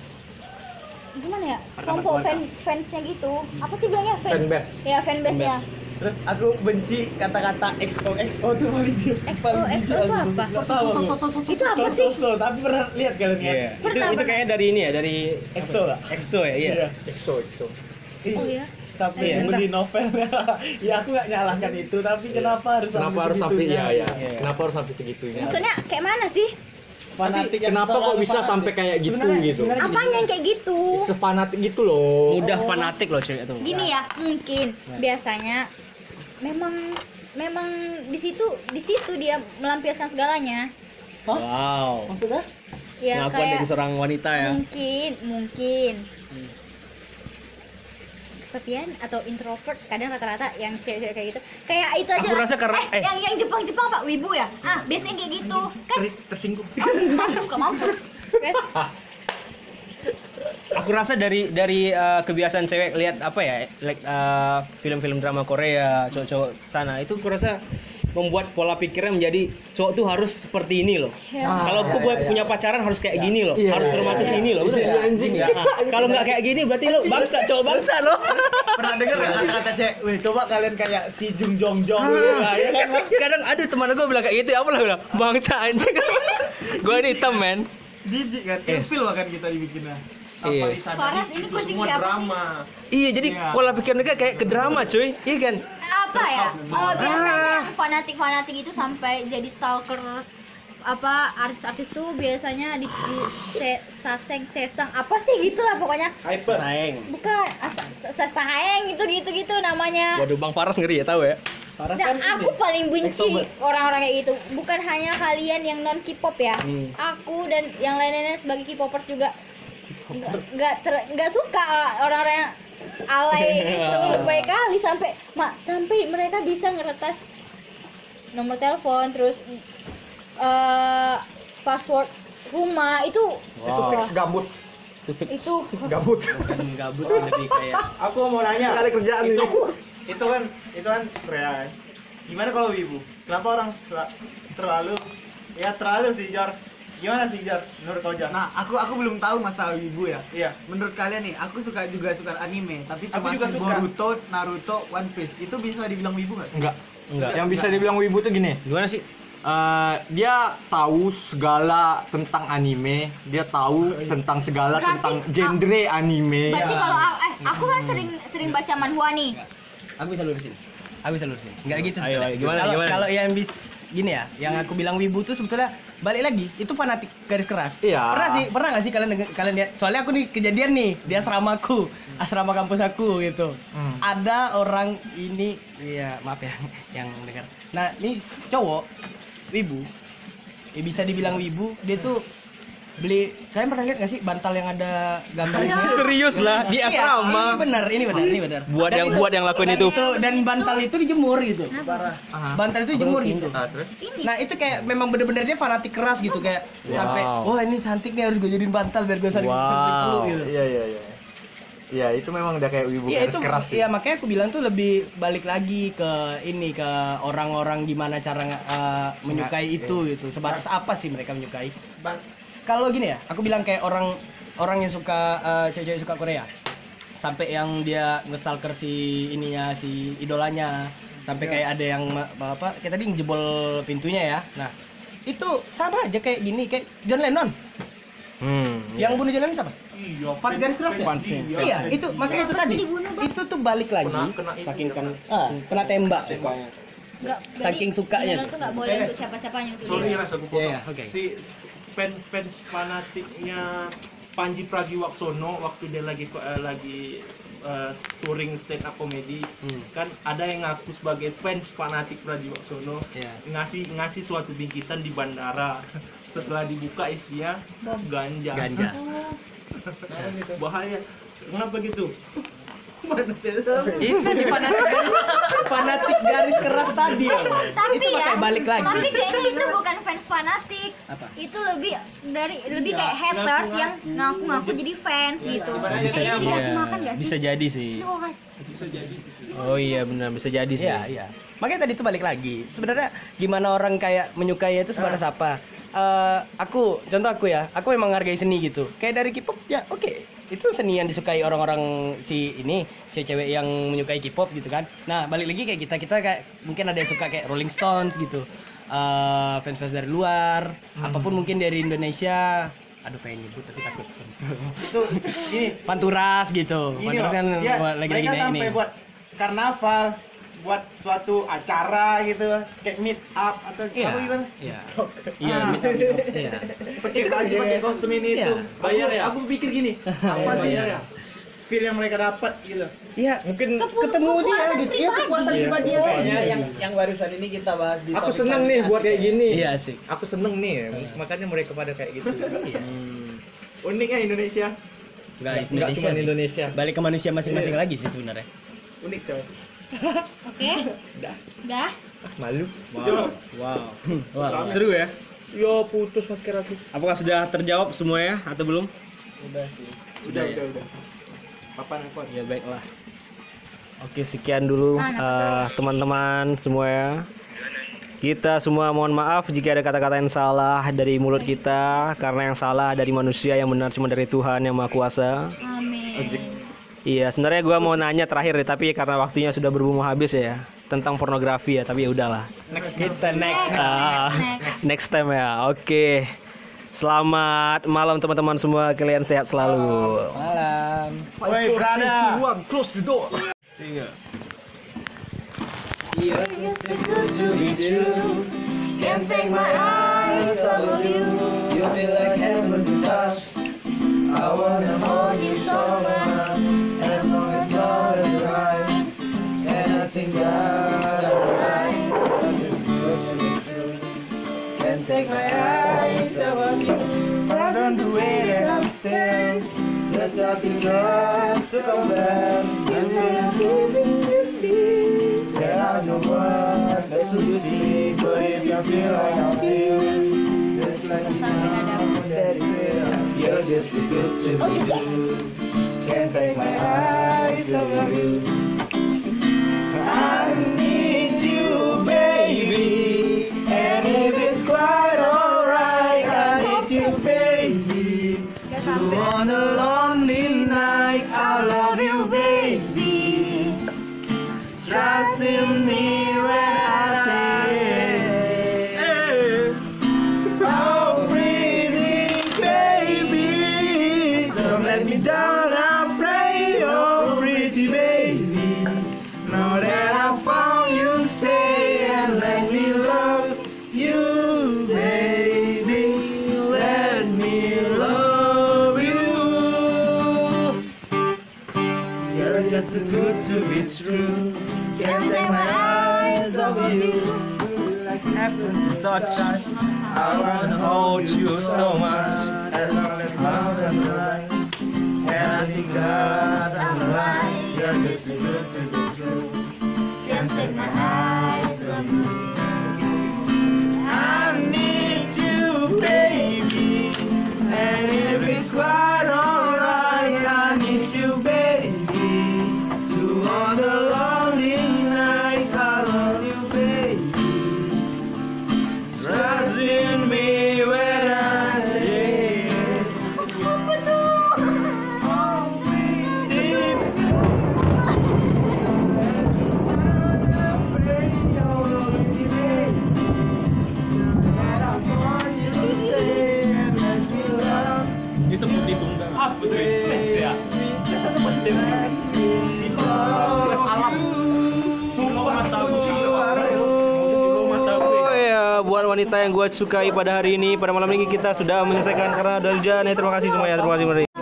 gimana ya? Kelompok fan fansnya gitu. Apa sih bilangnya fan? Fanbase. Ya fanbase-nya. Terus aku benci kata-kata X O X O tuh paling jijik. X O Paling X O jijik itu aku. apa? Nggak tahu aku. Itu apa sih? So, tapi pernah lihat kalian kan? Iya. Itu Pernah, itu pernah. kayaknya dari ini ya, dari EXO nggak? EXO ya, iya. Iya. Exo, exo. Oh ya. Sampai Iya. beli novel. Ya aku nggak nyalahkan itu, tapi kenapa harus Kenapa harus sampai segitunya? iya ya? Iya. Kenapa harus sampai segitunya? Maksudnya kayak mana sih? Fanatik yang Kenapa kok terlalu bisa fanatik. sampai kayak gitu Sebenarnya- gitu? sebenarnya gini, Apanya yang kayak gitu? Sefanatik gitu loh. Mudah Oh. fanatik loh cewek itu. Gini ya, mungkin biasanya memang memang di situ di situ dia melampiaskan segalanya. Wow. Maksudnya? Ya Pengakuan kayak dari seorang wanita ya. mungkin mungkin kesepian atau introvert kadang rata-rata yang cewek kayak gitu kayak itu aja Aku rasa karena- eh, eh. yang yang Jepang Jepang pak wibu ya ah biasanya kayak gitu kan Tersinggung. oh, mampus kok mampus kan? Aku rasa dari dari uh, kebiasaan cewek lihat apa ya, like uh, film-film drama Korea, cowok-cowok sana itu aku rasa membuat pola pikirnya menjadi cowok tuh harus seperti ini loh. Ya. Kalau aku buat punya pacaran harus kayak gini loh, Iya, harus iya, romantis iya. ini loh, betul Iya, nggak? anjing ya. Nah, kalau nggak kayak gini berarti lo bangsa, cowok bangsa lo. Pernah dengar nggak kata-kata cewek? Weh, coba kalian kayak si Jung Jong Jong. Nah, ya kan? Kadang ada teman gue bilang kayak gitu, apa lah bilang bangsa anjing. Gue ini hitam men. Jijik kan? Ilfil bahkan kita dibikinnya. Iya. Faras ini kucing siapa sih? Iya jadi Iya. pola pikir mereka kayak ke drama cuy, iya kan? apa ya eh, biasanya yang fanatik-fanatik itu sampai jadi stalker apa artis-artis tuh biasanya di, di se, saseng sesang apa sih gitulah pokoknya Hyper. bukan sesaheng gitu gitu gitu namanya. Waduh Bang Faras ngeri ya tahu ya. Faras Nah, kan aku ini. paling benci Extrovert. orang-orang kayak gitu. Bukan hanya kalian yang non K-pop ya. Hmm. Aku dan yang lain-lainnya sebagai K-popers juga nggak nggak ter- nggak suka orang-orang yang alay itu baik kali sampai mak sampai mereka bisa ngeretas nomor telepon terus eh, password rumah itu Itu fix gabut. itu Gabut. Bukan gabut lebih kayak Aku mau nanya. Nggak ada kerjaan itu, ini. itu kan itu kan Korea. kan? Gimana kalau wibu? Kenapa orang sel- terlalu ya terlalu sih Jor? Gimana sih Jor? Menurut kau Jor? Nah, aku aku belum tahu masalah wibu ya. Iya. Menurut kalian nih, aku suka juga suka anime, tapi Aku cuma juga si suka. Boruto, Naruto, One Piece. Itu bisa dibilang wibu nggak sih? Enggak. Enggak. Yang bisa dibilang wibu tuh gini. Gimana sih? Eh, dia tahu segala tentang anime, dia tahu tentang segala Berarti- tentang genre anime. Berarti kalau a- eh aku kan sering sering baca manhwa nih. Aku bisa lurusin. Aku bisa lurusin. Enggak gitu Ayo, sebenarnya. ayo, gimana, Kalau gimana? kalau yang bis gini ya, yang aku bilang wibu tuh sebetulnya balik lagi itu fanatik garis keras. Iya. Pernah sih, pernah nggak sih kalian denger- kalian lihat? Soalnya aku nih kejadian nih di asramaku, asrama kampus aku gitu. Hmm. Ada orang ini, ya maaf ya yang dengar. Nah ini cowok wibu, ya bisa dibilang wibu. Dia tuh beli, kalian pernah lihat nggak sih bantal yang ada gambarnya? Serius lah di Iya, asrama. ini benar, ini benar, ini benar. Buat Dan yang itu- buat yang lakuin dan itu. Dan bantal itu dijemur gitu. Aha. Bantal itu dijemur gitu. Ah, terus? Nah itu kayak memang bener-bener dia fanatik keras gitu kayak Wow. sampai wah ini cantik nih harus gue jadiin bantal biar gue sering Wow. sering peluk gitu. Iya iya iya. Iya itu memang udah kayak wibu Iya garis itu keras sih. iya makanya aku bilang tuh lebih balik lagi ke ini ke orang-orang gimana cara uh, menyukai itu gitu. Sebatas apa sih mereka menyukai? Kalau gini ya, aku bilang kayak orang orang yang suka uh, cewek-cewek suka Korea. Sampai yang dia nge-stalker si ininya si idolanya, sampai kayak ada yang ma- apa kayak tadi jebol pintunya ya. Nah, itu sama aja kayak gini kayak John Lennon. Hmm. Yang bunuh John Lennon siapa? Iya, Fans garis keras ya? Fans, iya. Iya, itu makanya itu tadi. Itu tuh balik lagi. saking kan Ah, kena tembak. Enggak. Saking sukanya Itu enggak boleh untuk siapa-siapanya untuk Sorry dia. Ras, aku Iya, potong. iya, oke. Si fans fans fanatiknya Panji Pragiwaksono waktu dia lagi eh, lagi eh, touring stand up comedy Hmm. kan ada yang ngaku sebagai fans fanatik Pragiwaksono Iya. ngasih ngasih suatu bingkisan di bandara setelah dibuka isinya Bom. ganja. Ganja. Bahaya. Kenapa gitu? Mana saya Itu di fanatik garis, fanatik garis keras tadi. ya. Tapi Itu ya, makanya balik lagi. tapi kayaknya itu bukan fans fanatik. Apa? Itu lebih dari lebih kayak haters yang ngaku-ngaku jadi fans gitu. Bisa Kayaknya jadi. dikasih makan gak sih? Bisa jadi sih. Ini kok kas- Oh iya benar bisa jadi sih. Iya, iya. Makanya tadi itu balik lagi. Sebenarnya gimana orang kayak menyukai itu sebatas apa? Eh, aku, contoh aku ya, aku memang menghargai seni gitu. Kayak dari K-pop ya, oke. Itu seni yang disukai orang-orang si ini, si cewek yang menyukai K-pop gitu kan. Nah, balik lagi kayak kita, kita kayak mungkin ada yang suka kayak Rolling Stones gitu. Eh, fans-fans dari luar, apapun mungkin dari Indonesia. Aduh pengen nyebut tapi takut. itu ini Panturas gitu. ini Panturas kan ya, lagi-lagi mereka naik ini. sampai buat karnaval, buat suatu acara gitu kayak meet up atau Iya. apa gimana? Iya. Iya. Ah. Iya. Pakai baju, pakai kostum ini Iya. itu. Bayar Aku- ya? Aku pikir gini, apa sih Bayar ya? feel yang mereka dapat gitu. Iya, Mungkin Kepu- ketemu dia kepuasan gitu. Iya, kepuasan Iya. pribadi. Kayaknya yang yang barusan ini kita bahas di aku topik seneng selanjutnya nih buat asik kayak ya. gini. Iya, asik. Aku seneng nih, makanya mereka pada kayak gitu. Uniknya Indonesia, Enggak, Enggak cuma sih. Indonesia. Balik ke manusia masing-masing lagi sih sebenarnya. unik coy. Oke. Udah. Malu. Wow. Wow. Wow. Seru ya? Yo putus masker aku. Apakah sudah terjawab semua ya atau belum? Udah sih. Udah Udah, ya? udah, udah. Papan apa? Ya baiklah. Oke sekian dulu Ah, eh, teman-teman semua ya. Kita semua mohon maaf jika ada kata-kata yang salah dari mulut kita, karena yang salah dari manusia, yang benar cuma dari Tuhan yang Maha Kuasa. Amin. Iya, sebenarnya gua mau nanya terakhir deh, tapi karena waktunya sudah berbumu habis ya tentang pornografi ya, tapi ya udahlah. Next kita next. Next, Ah, next, next. next time ya. Oke. Selamat malam teman-teman semua, kalian sehat selalu. Malam. Woi, brother. Close the door. Can't take my eyes off of you. You feel like heaven to touch. I wanna hold you so much. As long as love is right. And I think that's alright. Just good to be true. Can't take my eyes off of you. Pardon the way that I'm staring. There's nothing else to compare. You say I'm living beauty. There are no words left to speak. But if you feel like I feel, just like you know that it's real. You're just too good to be true. Can't take my eyes off of you. I need you, baby. And if it's quite alright, I need you, baby. Gak To sampai. on a lonely night, I love you, baby. Trust in me when I say, down, I pray, oh pretty baby. Now that I found you, stay and let me love you, baby. Let me love you. You're just too good to be true. Can't take my eyes off of you. Like heaven to touch. I wanna hold you so much. As long as love is right. And I think God I'm right. You're just too good to be true. Can't take my eyes off you. I need you, baby. And if it's quite alright, I need you, baby. To all the lonely nights, I love you, baby. Trust in me when I say it. Oh, pretty Itu putih tunggal. Ah, putih flash ya. Flash itu penting. Flash alam. Silo mataku, silo mataku. Oh ya, buat wanita yang gue sukai pada hari ini, pada malam ini kita sudah menyelesaikan karena udah hujan. Ya, terima kasih semuanya, terima kasih mari.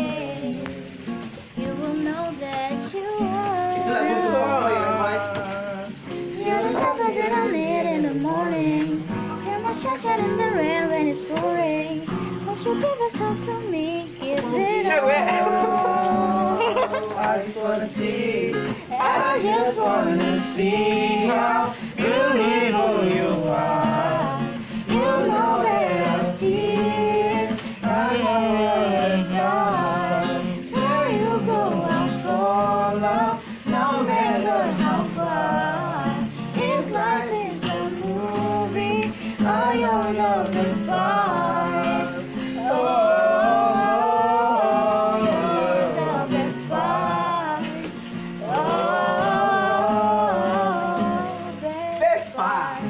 You will know that you are. Itu lagu untuk semua ya, Mike. You're the color that I need in the morning. You're my sunshine in the rain when it's pouring. Won't you give us all to me? Give it all. I just wanna see, I just wanna see how beautiful you are. You know that I see it. I know you're a star. Where you go, I'll follow. No matter how far. If life is a movie, oh, your love is far. Oh, your love is far. Oh, best part.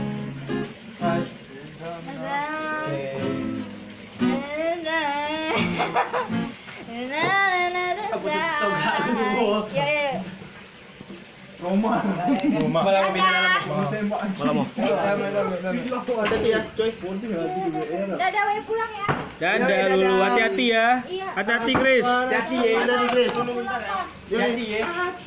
Ya, ya. Roma. Roma. Malam mau. Hati-hati ya, coy. Dadah, Wei, pulang ya. Dadah dulu, hati-hati ya. Iya. Hati-hati, Chris. Hati-hati ya. Hati-hati, Chris. Pulang, Kak. Hati-hati ya.